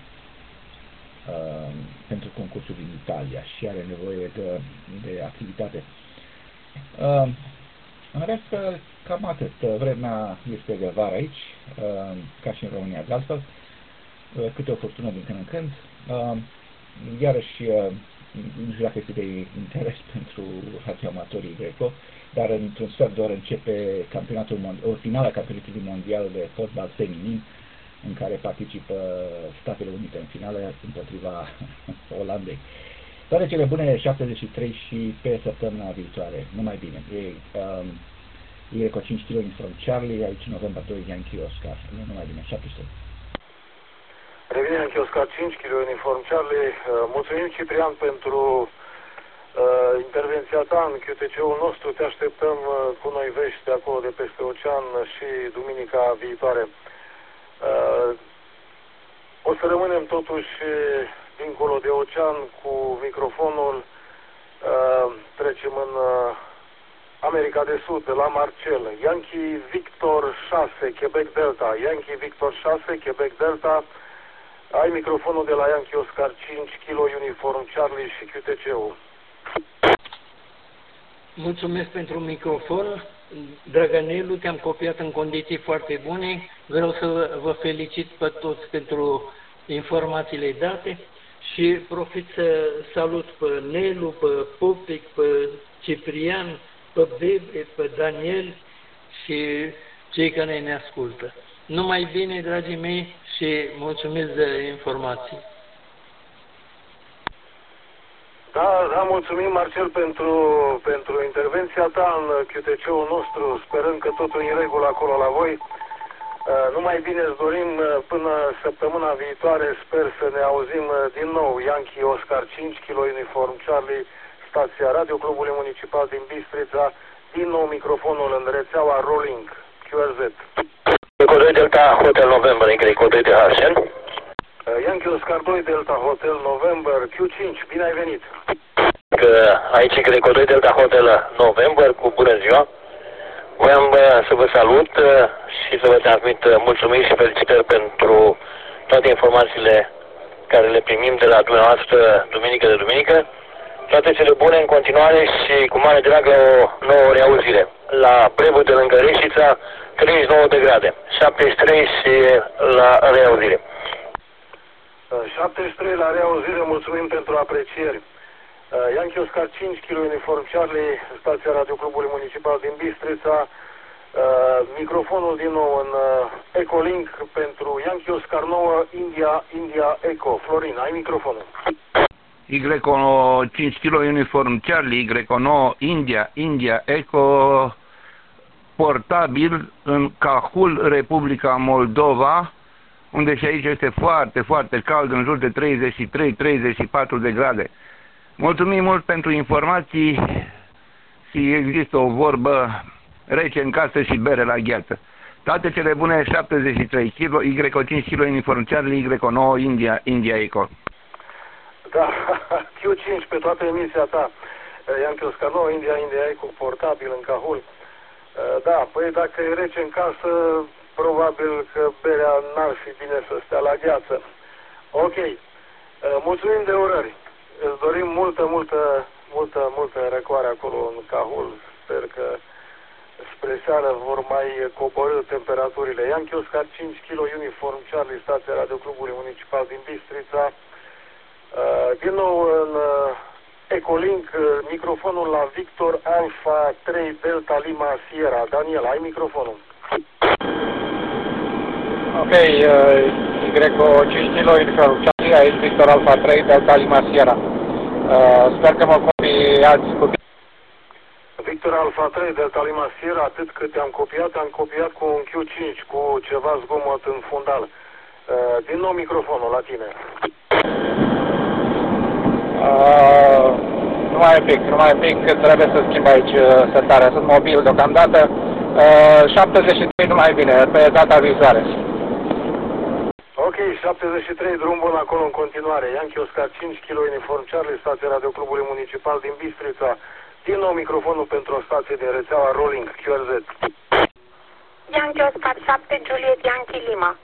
uh, pentru concursul din Italia și are nevoie de, de activitate. Uh, în rest, cam atât. Vremea este de vară aici, uh, ca și în România de altfel, uh, câte o furtună din când în când. Uh, iarăși, uh, nu știu dacă este de interes pentru radioamatorii Greco, dar într-un sfert de oră începe campionatul mondial, o finală a campionatului mondial de fotbal feminin, în care participă Statele Unite în finală împotriva Olandei. Toate cele bune, șaptezeci și trei și pe săptămâna viitoare. Numai bine. E um, Greco cinci kilo Uniform Charlie, aici November doi Yankee Oscar. Numai bine, șaptesprezece. Revine Yankee Oscar cinci kilo Uniform Charlie. Mulțumim, Ciprian, pentru Uh, intervenția ta în Q T C-ul nostru. Te așteptăm uh, cu noi vești de acolo, de peste ocean, și duminica viitoare. Uh, o să rămânem totuși dincolo de ocean cu microfonul. Uh, trecem în uh, America de Sud, la Marcel. Yankee Victor șase, Quebec Delta. Yankee Victor șase, Quebec Delta. Ai microfonul de la Yankee Oscar cinci kilo Uniform Charlie și Q T C-ul. Mulțumesc pentru microfon. Drăgănelu, te-am copiat în condiții foarte bune. Vreau să vă felicit pe toți pentru informațiile date și profit să salut pe Nelu, pe Popic, pe Ciprian, pe Bebe, pe Daniel și cei care ne ascultă. Numai bine, dragii mei, și mulțumesc de informații. Da, da, mulțumim, Marcel, pentru, pentru intervenția ta în Q T C-ul nostru, sperând că totul e în regulă acolo la voi. Uh, numai bine îți dorim până săptămâna viitoare, sper să ne auzim din nou. Yankee Oscar cinci kilo Uniform Charlie, stația Radio Clubului Municipal din Bistrița, din nou microfonul în rețeaua Rolling, Q R Z. Greco doi Delta Hotel November, Greco doi de Hasen. Yankee Oscar doi Delta Hotel November, Q cinci, bine ai venit! Că aici Greco doi Delta Hotel November, cu bună ziua! Voiam să vă salut și să vă transmit mulțumiri și felicitări pentru toate informațiile care le primim de la dumneavoastră duminică de duminică. Toate cele bune în continuare și cu mare drag la o nouă reauzire. La Brevu de lângă Reșița, treizeci și nouă de grade, șaptezeci și trei și la reauzire. șaptezeci și trei la reauzire, mulțumim pentru aprecieri. Yankee Oscar cinci kilo Uniform Charlie, stația Radio Clubului Municipal din Bistrița. Microfonul din nou în Ecolink pentru Yankee Oscar nouă India, India Eco. Florin, ai microfonul. Y cinci kilo Uniform Charlie, Y nouă India, India Eco, portabil în Cahul, Republica Moldova, unde și aici este foarte, foarte cald, în jur de treizeci și trei treizeci și patru de grade. Mulțumim mult pentru informații și există o vorbă: rece în casă și bere la gheață. Toate cele bune, șaptezeci și trei kilo, Y cinci kilo Uniform Charlie, Y nouă India, India Eco. Da, Q cinci pe toată emisia ta. Yankee Oscar nouă India, India Eco, portabil în Cahul. Da, păi dacă e rece în casă, probabil că berea n-ar fi bine să stea la gheață. Ok. Mulțumim de urări. Îți dorim multă, multă, multă, multă răcoare acolo în Cahul. Sper că spre seară vor mai coborî temperaturile. Yankee Oscar cinci kilo Uniform Charlie, stația Radio Clubului Municipal din Bistrița. Din nou în Ecolink, microfonul la Victor Alpha trei Delta Lima Sierra. Daniel, ai microfonul. Ok, uh, Y cinci kilo Uniform Charlie, aici Victor Alpha trei Delta Lima Sierra. Uh, sper că mă copiați cu bine. Victor Alpha trei Delta Lima Sierra, atât cât te-am copiat, am copiat cu un Q cinci, cu ceva zgomot în fundal. Uh, din nou microfonul la tine. Uh, numai un pic, numai un pic, că trebuie să schimb aici uh, setarea. Sunt mobil deocamdată. Uh, șaptezeci și trei numai bine, pe data viitoare. Ok, șaptezeci și trei, drum bun acolo în continuare. Yankee Oscar cinci kilo Uniform Charlie, stația Radio Clubului Municipal din Bistrița. Din nou microfonul pentru o stație din rețeaua Rolling Q R Z. Yankee Oscar șapte Juliet Yankee Lima.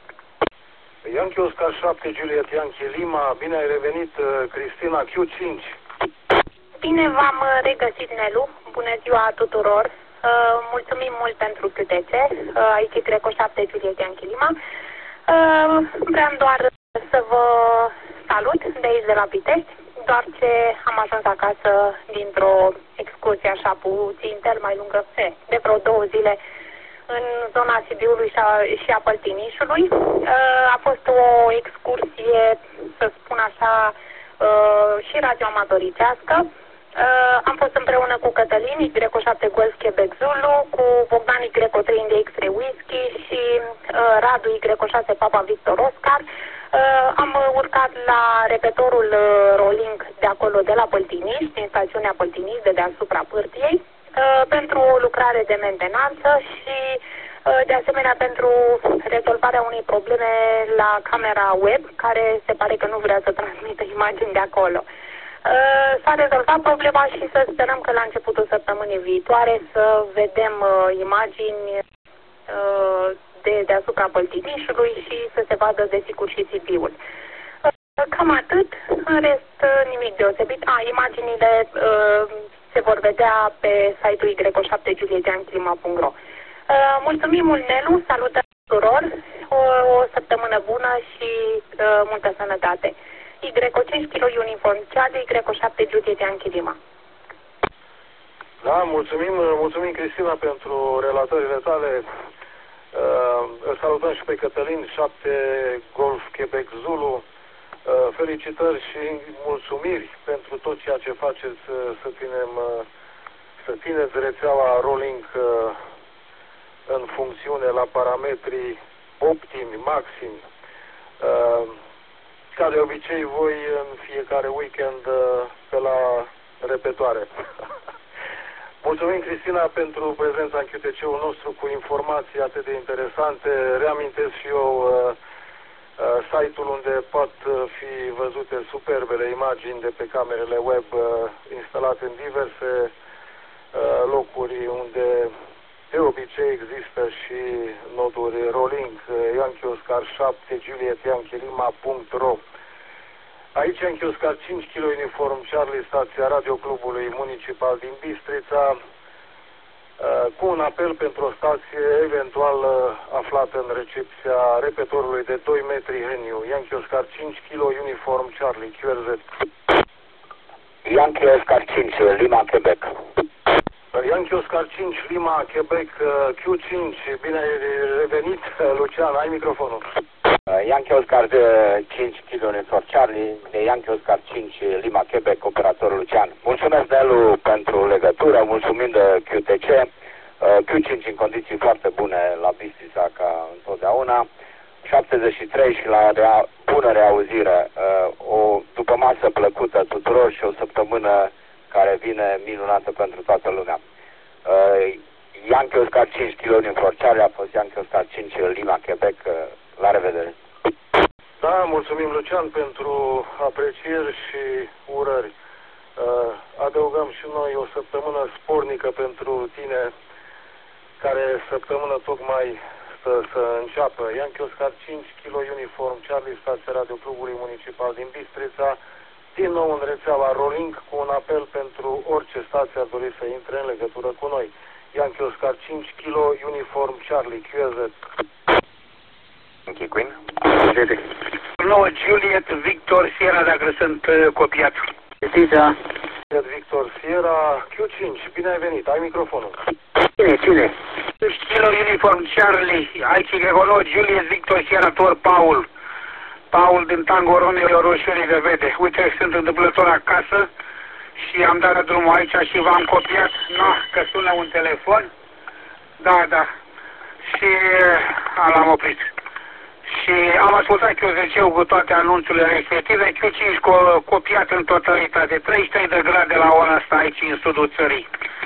Yankee Oscar șapte Juliet Yankee Lima, bine ai revenit, Cristina, Q cinci. Bine v-am regăsit, Nelu. Bună ziua tuturor. Uh, mulțumim mult pentru Q T C. Uh, aici Greco șapte Juliet Yankee Lima. Uh, vreau doar să vă salut de aici de la Pitești, doar ce am ajuns acasă dintr-o excursie așa puțin tel mai lungă, de vreo două zile în zona Sibiului și a, și a Păltinișului. Uh, a fost o excursie, să spun așa, uh, și radioamatoricească. Uh, am fost împreună cu Cătălin, Greco șapte Golf Quebec Zulu, cu Bogdan Greco trei de X-Ray Whisky și uh, Radu Greco șase Papa Victor Oscar. Uh, am urcat la repetorul uh, Rolling de acolo, de la Păltiniș, din stațiunea Păltiniș, de deasupra Pârtiei, uh, pentru o lucrare de mentenanță și uh, de asemenea pentru rezolvarea unei probleme la camera web, care se pare că nu vrea să transmită imagini de acolo. Uh, S-a rezolvat problema și să sperăm că la începutul săptămânii viitoare să vedem uh, imagini uh, de deasupra Păltinișului și să se vadă desigur și Sibiul. Uh, cam atât, în rest uh, nimic deosebit. A, imaginile uh, se vor vedea pe site-ul Y șapte juliet yankee lima punct ro. Uh, mulțumim mult, Nelu, salutări tuturor, o, o săptămână bună și uh, multă sănătate. Y cinci kilo Uniform Charlie, Y șapte Juliet Yankee Lima. Da, mulțumim, mulțumim Cristina pentru relatările tale. Uh, îl salutăm și pe Cătălin, șapte Golf Quebec Zulu. Uh, felicitări și mulțumiri pentru tot ceea ce faceți uh, să ținem, uh, să țineți rețeaua Rolling uh, în funcțiune la parametrii optimi, maximi. Uh, Ca de obicei, voi în fiecare weekend pe la repetoare. Mulțumim, Cristina, pentru prezența în Q T C-ul nostru cu informații atât de interesante. Reamintesc și eu uh, uh, site-ul unde pot fi văzute superbele imagini de pe camerele web uh, instalate în diverse uh, locuri unde de obicei există și noduri Rolling, Yankee Oscar șapte Juliet Yankee Lima punct ro. Aici Yankee Oscar cinci kilo Uniform Charlie, stația Radio Clubului Municipal din Bistrița, cu un apel pentru o stație eventual aflată în recepția repetorului de doi metri Heniu. Yankee Oscar cinci kilo Uniform Charlie, Q R Z. Yankee Oscar cinci, Lima, Quebec. Yankee Oscar cinci, Lima, Quebec, Q cinci, bine ai revenit, Lucian, ai microfonul. Yankee Oscar cinci kilo Uniform Charlie, Yankee Oscar cinci, Lima, Quebec, operatorul Lucian. Mulțumesc, Nelu, pentru legătură, mulțumim de Q T C. Q cinci în condiții foarte bune la Bistrița, ca întotdeauna. șaptezeci și trei și la rea, bună reauzire. O după masă plăcută tuturor și o săptămână care vine minunată pentru toată lumea. Uh, Yankee Oscar cinci kilo Uniform Charlie, a fost Yankee Oscar cinci Lima, Quebec. Uh, la revedere! Da, mulțumim, Lucian, pentru aprecieri și urări. Uh, adăugăm și noi o săptămână spornică pentru tine care săptămână tocmai să, să înceapă. Yankee Oscar cinci kilo Uniform Charlie, stația Radio Clubului Municipal din Bistrița, din nou în rețeaua Rolling, cu un apel pentru orice stație ar dori să intre în legătură cu noi. Yankee Oscar cinci kilo Uniform Charlie, Q Z. Yankee Queen. nouă Juliet Victor Sierra, dacă sunt uh, copiat. Juliet Victor Sierra, Q cinci, bine ai venit, ai microfonul. Cine, cine? cinci kilo Uniform Charlie, aici Gregono, Juliet Victor Sierra, Tor Paul. Paul din Tango Romeo Roșiorii de Vede. Uite, sunt întâmplător acasă și am dat drumul aici și v-am copiat. No, că sună un telefon. Da, da. Și l-am oprit. Și am ascultat Q zece cu toate anunțurile respective. Q cinci co copiat în totalitate. treizeci și trei de grade la ora asta aici în sudul țării.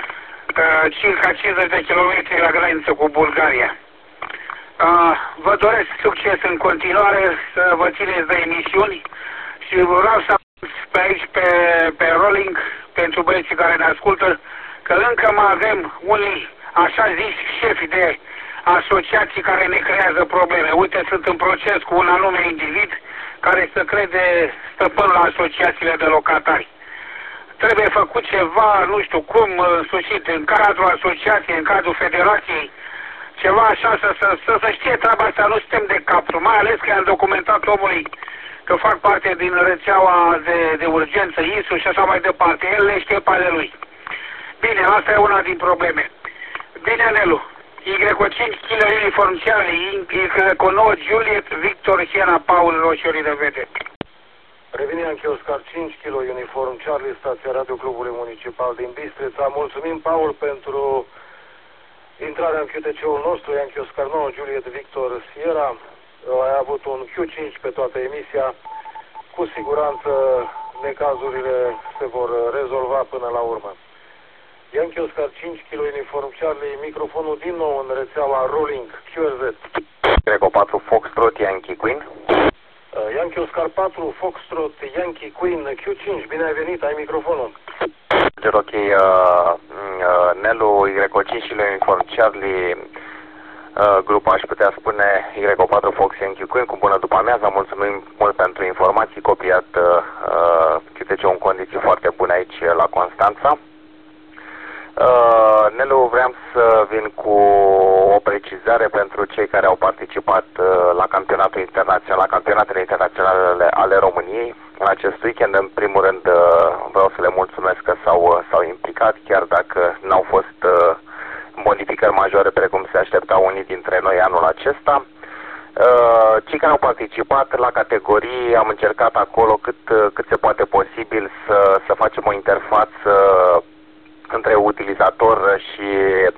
Circa cincizeci de kilometri la graniță cu Bulgaria. Uh, vă doresc succes în continuare, să vă țineți de emisiuni și vreau să pe aici pe, pe Rolling, pentru băieții care ne ascultă, că încă mai avem unii așa zis șefi de asociații care ne creează probleme. Uite, sunt în proces cu un anume individ care se crede stăpân la asociațiile de locatari. Trebuie făcut ceva, nu știu cum, în sfârșit, în cadrul asociației, în cadrul federației, ceva așa, să, să, să, să știe treaba asta, nu suntem de capru, mai ales că am documentat omului că fac parte din rețeaua de, de urgență, I S U și așa mai departe, el le știe pe ale lui. Bine, asta e una din probleme. Bine, Nelu, Y cinci kilo Uniform Charlie, Y nouă Juliet Victor Sierra Paul Roșiorii de Vede. Revine Yankee Oscar cinci kilo Uniform Charlie, stația Radio Clubului Municipal din Bistrița. Mulțumim, Paul, pentru intrarea în Q T C-ul nostru, Yankee Oscar nouă, Juliet Victor Sierra. Ai avut un Q cinci pe toată emisia. Cu siguranță necazurile se vor rezolva până la urmă. Yankee Oscar cinci kilo Uniform Charlie, microfonul din nou în rețeaua Rolling, Q R Z. Greco patru Foxtrot, Yankee Queen. Yankee Oscar patru Foxtrot, Yankee Queen, Q cinci, bine ai venit, ai microfonul. Ok, uh, uh, Nelu, Y cinci Uniform Charlie, uh, grupul aș putea spune Y patru Fox Yankee Queen, cu bună după amiază, mulțumim mult pentru informații, copiat uh, Q T C-ul în condiții foarte bune aici la Constanța. Uh, Nelu, vreau să vin cu o precizare pentru cei care au participat uh, la campionatul internațional, la campionatele internaționale ale României în acest weekend. În primul rând uh, vreau să le mulțumesc că s-au uh, s-au implicat, chiar dacă n-au fost uh, modificări majore precum se așteptau unii dintre noi anul acesta. Uh, cei care au participat la categorii, am încercat acolo cât, uh, cât se poate posibil să, să facem o interfață între utilizator și,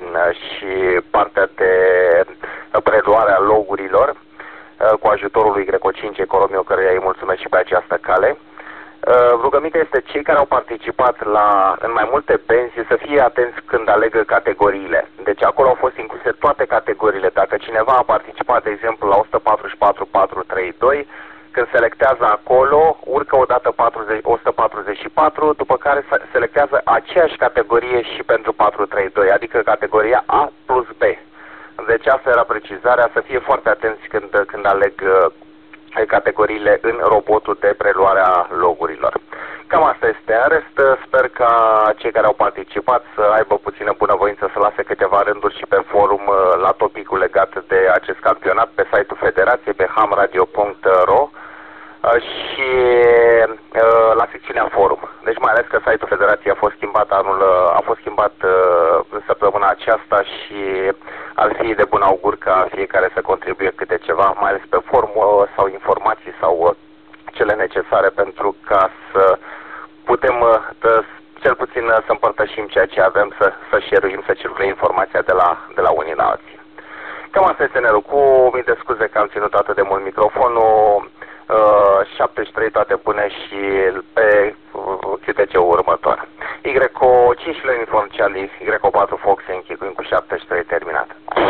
și partea de preluare a logurilor cu ajutorul lui Greco cinci Economio, căruia îi mulțumesc și pe această cale. Rugămintea este cei care au participat la, în mai multe benzi să fie atenți când aleg categoriile. Deci acolo au fost incluse toate categoriile. Dacă cineva a participat, de exemplu, la o sută patruzeci și patru patru trei doi, când selectează acolo, urcă odată o sută patruzeci și patru, după care selectează aceeași categorie și pentru patru trei doi, adică categoria A plus B. Deci asta era precizarea, să fie foarte atenți când, când aleg uh, categoriile în robotul de preluare a logurilor. Cam asta este. În rest, sper ca cei care au participat să aibă puțină bunăvoință, să lase câteva rânduri și pe forum uh, la topicul legat de acest campionat, pe site-ul Federației, pe hamradio punct ro și uh, la secțiunea forum. Deci mai ales că site-ul Federației a fost schimbat anul, a fost schimbat uh, în săptămâna aceasta și ar fi de bun augur ca fiecare să contribuie câte ceva, mai ales pe forum uh, sau informații sau uh, cele necesare pentru ca să putem uh, cel puțin uh, să împărtășim ceea ce avem, să, să share-uim, să circule informația de la, de la unii la alții. Cam asta este, Nelu, cu mii de scuze că am ținut atât de mult microfonul. Uh, șaptezeci și trei toate bune și pe Q T C-ul următor. Y cinci Uniform Charlie, Y patru Fox Yankee Queen cu șaptezeci și trei terminat.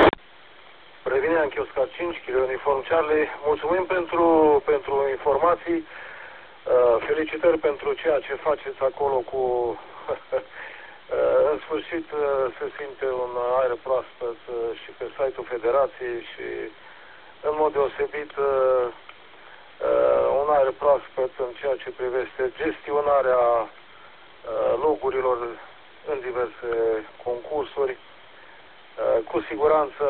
Revine Yankee Oscar cinci kilo Uniform Charlie, mulțumim pentru, pentru informații, uh, felicitări pentru ceea ce faceți acolo cu În sfârșit se simte un aer proaspăt și pe site-ul Federației și în mod deosebit un aer proaspăt în ceea ce privește gestionarea logurilor în diverse concursuri. Cu siguranță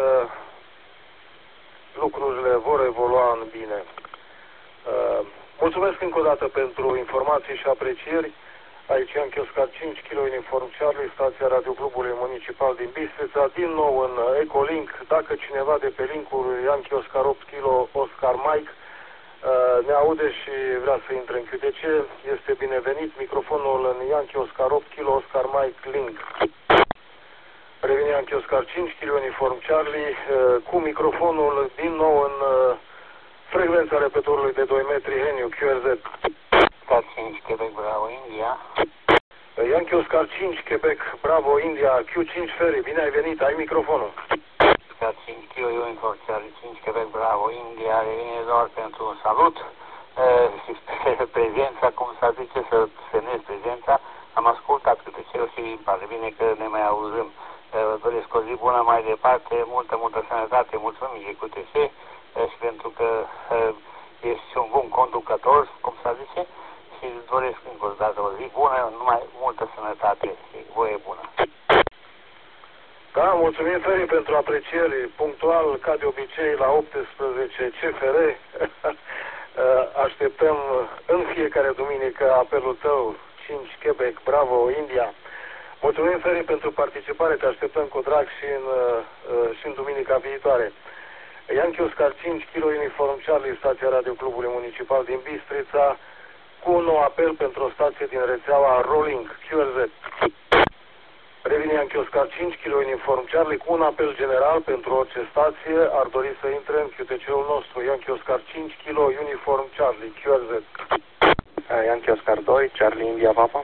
lucrurile vor evolua în bine. Mulțumesc încă o dată pentru informații și aprecieri. Aici Yankee Oscar cinci kilo Uniform Charlie, stația Radioclubului Municipal din Bistrița, din nou în Ecolink. Dacă cineva de pe linkul Yankee Oscar opt kilo Oscar Mike ne aude și vrea să intre în Q T C, este binevenit. Microfonul în Yankee Oscar opt kilo Oscar Mike Link. Revine Yankee Oscar cinci kilo Uniform Charlie cu microfonul din nou în frecvența repettorului de doi metri Heniu Q R Z. Oscar cinci Quebec Bravo India. Yankee Oscar cinci Quebec Bravo India Q cinci Ferry, bine ai venit, ai microfonul. Oscar cinci kilo Uniform Charlie cinci Quebec Bravo India, revine doar pentru un salut și prezența, cum s-a zice, să semnez prezența. Am ascultat câte cel și îmi pare bine că ne mai auzim. Vă doresc o zi bună mai departe, multă, multă sănătate, mulțumim și cu T C și pentru că ești un bun conducător, cum s-a zice, și doresc încă o dată o zi bună, numai multă sănătate și voie bună. Da, mulțumim, Feri, pentru aprecieri. Punctual, ca de obicei, la optsprezece C F R. Așteptăm în fiecare duminică apelul tău, cinci Quebec, Bravo, India. Mulțumim, Feri, pentru participare, te așteptăm cu drag și în, și în duminica viitoare. Yankee Oscar cinci kilo Uniform Charlie, stația Radioclubului Municipal din Bistrița, cu un nou apel pentru o stație din rețeaua Rolling Q R Z. Revine Yankee Oscar cinci kilo Uniform Charlie cu un apel general pentru orice stație ar dori să intre în Q T C-ul nostru. Yankee Oscar cinci kilo Uniform Charlie Q R Z. Yankee Oscar doi Charlie India Papa.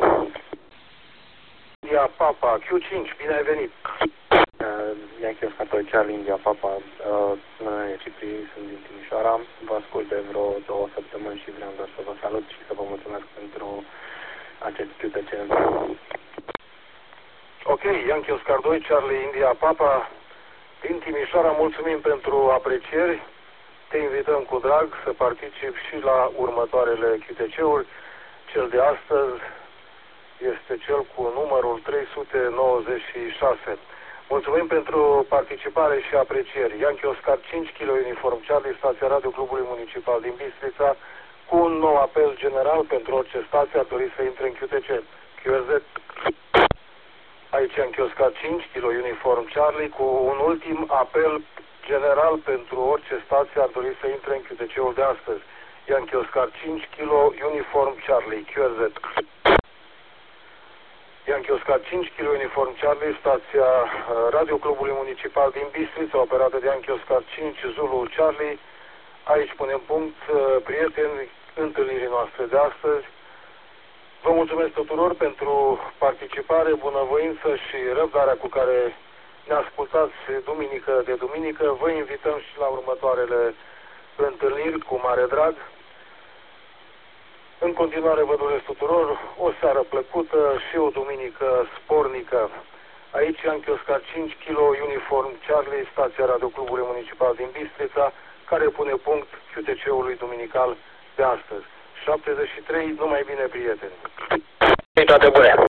India Papa Q cinci, bine ai venit. Yankee Oscar doi Charlie India Papa, numele e Cipri, sunt din Timișoara, vă ascult de vreo două săptămâni și vreau doar să vă salut și să vă mulțumesc pentru acest Q T C. Ok, Yankee Oscar doi Charlie India Papa, din Timișoara, mulțumim pentru aprecieri, te invităm cu drag să participi și la următoarele Q T C-uri. Cel de astăzi este cel cu numărul trei sute nouăzeci și șase. Mulțumim pentru participare și aprecieri. Yankee Oscar cinci kilo Uniform Charlie, stația Radioclubului Municipal din Bistrița, cu un nou apel general pentru orice stație ar dori să intre în Q T C. Q R Z. Aici Yankee Oscar cinci kilo Uniform Charlie, cu un ultim apel general pentru orice stație ar dori să intre în Q T C-ul de astăzi. Yankee Oscar cinci kilo Uniform Charlie, Q R Z. Yankee Oscar cinci kilo Uniform Charlie, stația Radioclubului Municipal din Bistrița, operată de Yankee Oscar cinci Zulu Charlie. Aici punem punct, prieteni, întâlnirii noastre de astăzi. Vă mulțumesc tuturor pentru participare, bunăvoință și răbdarea cu care ne ascultați duminică de duminică. Vă invităm și la următoarele întâlniri cu mare drag. În continuare vă doresc tuturor o seară plăcută și o duminică spornică. Aici Yankee Oscar cinci kilo Uniform Charlie, stația Radioclubului Municipal din Bistrița, care pune punct Q T C-ului duminical de astăzi. șaptezeci și trei, numai bine, prieteni! Toate bune!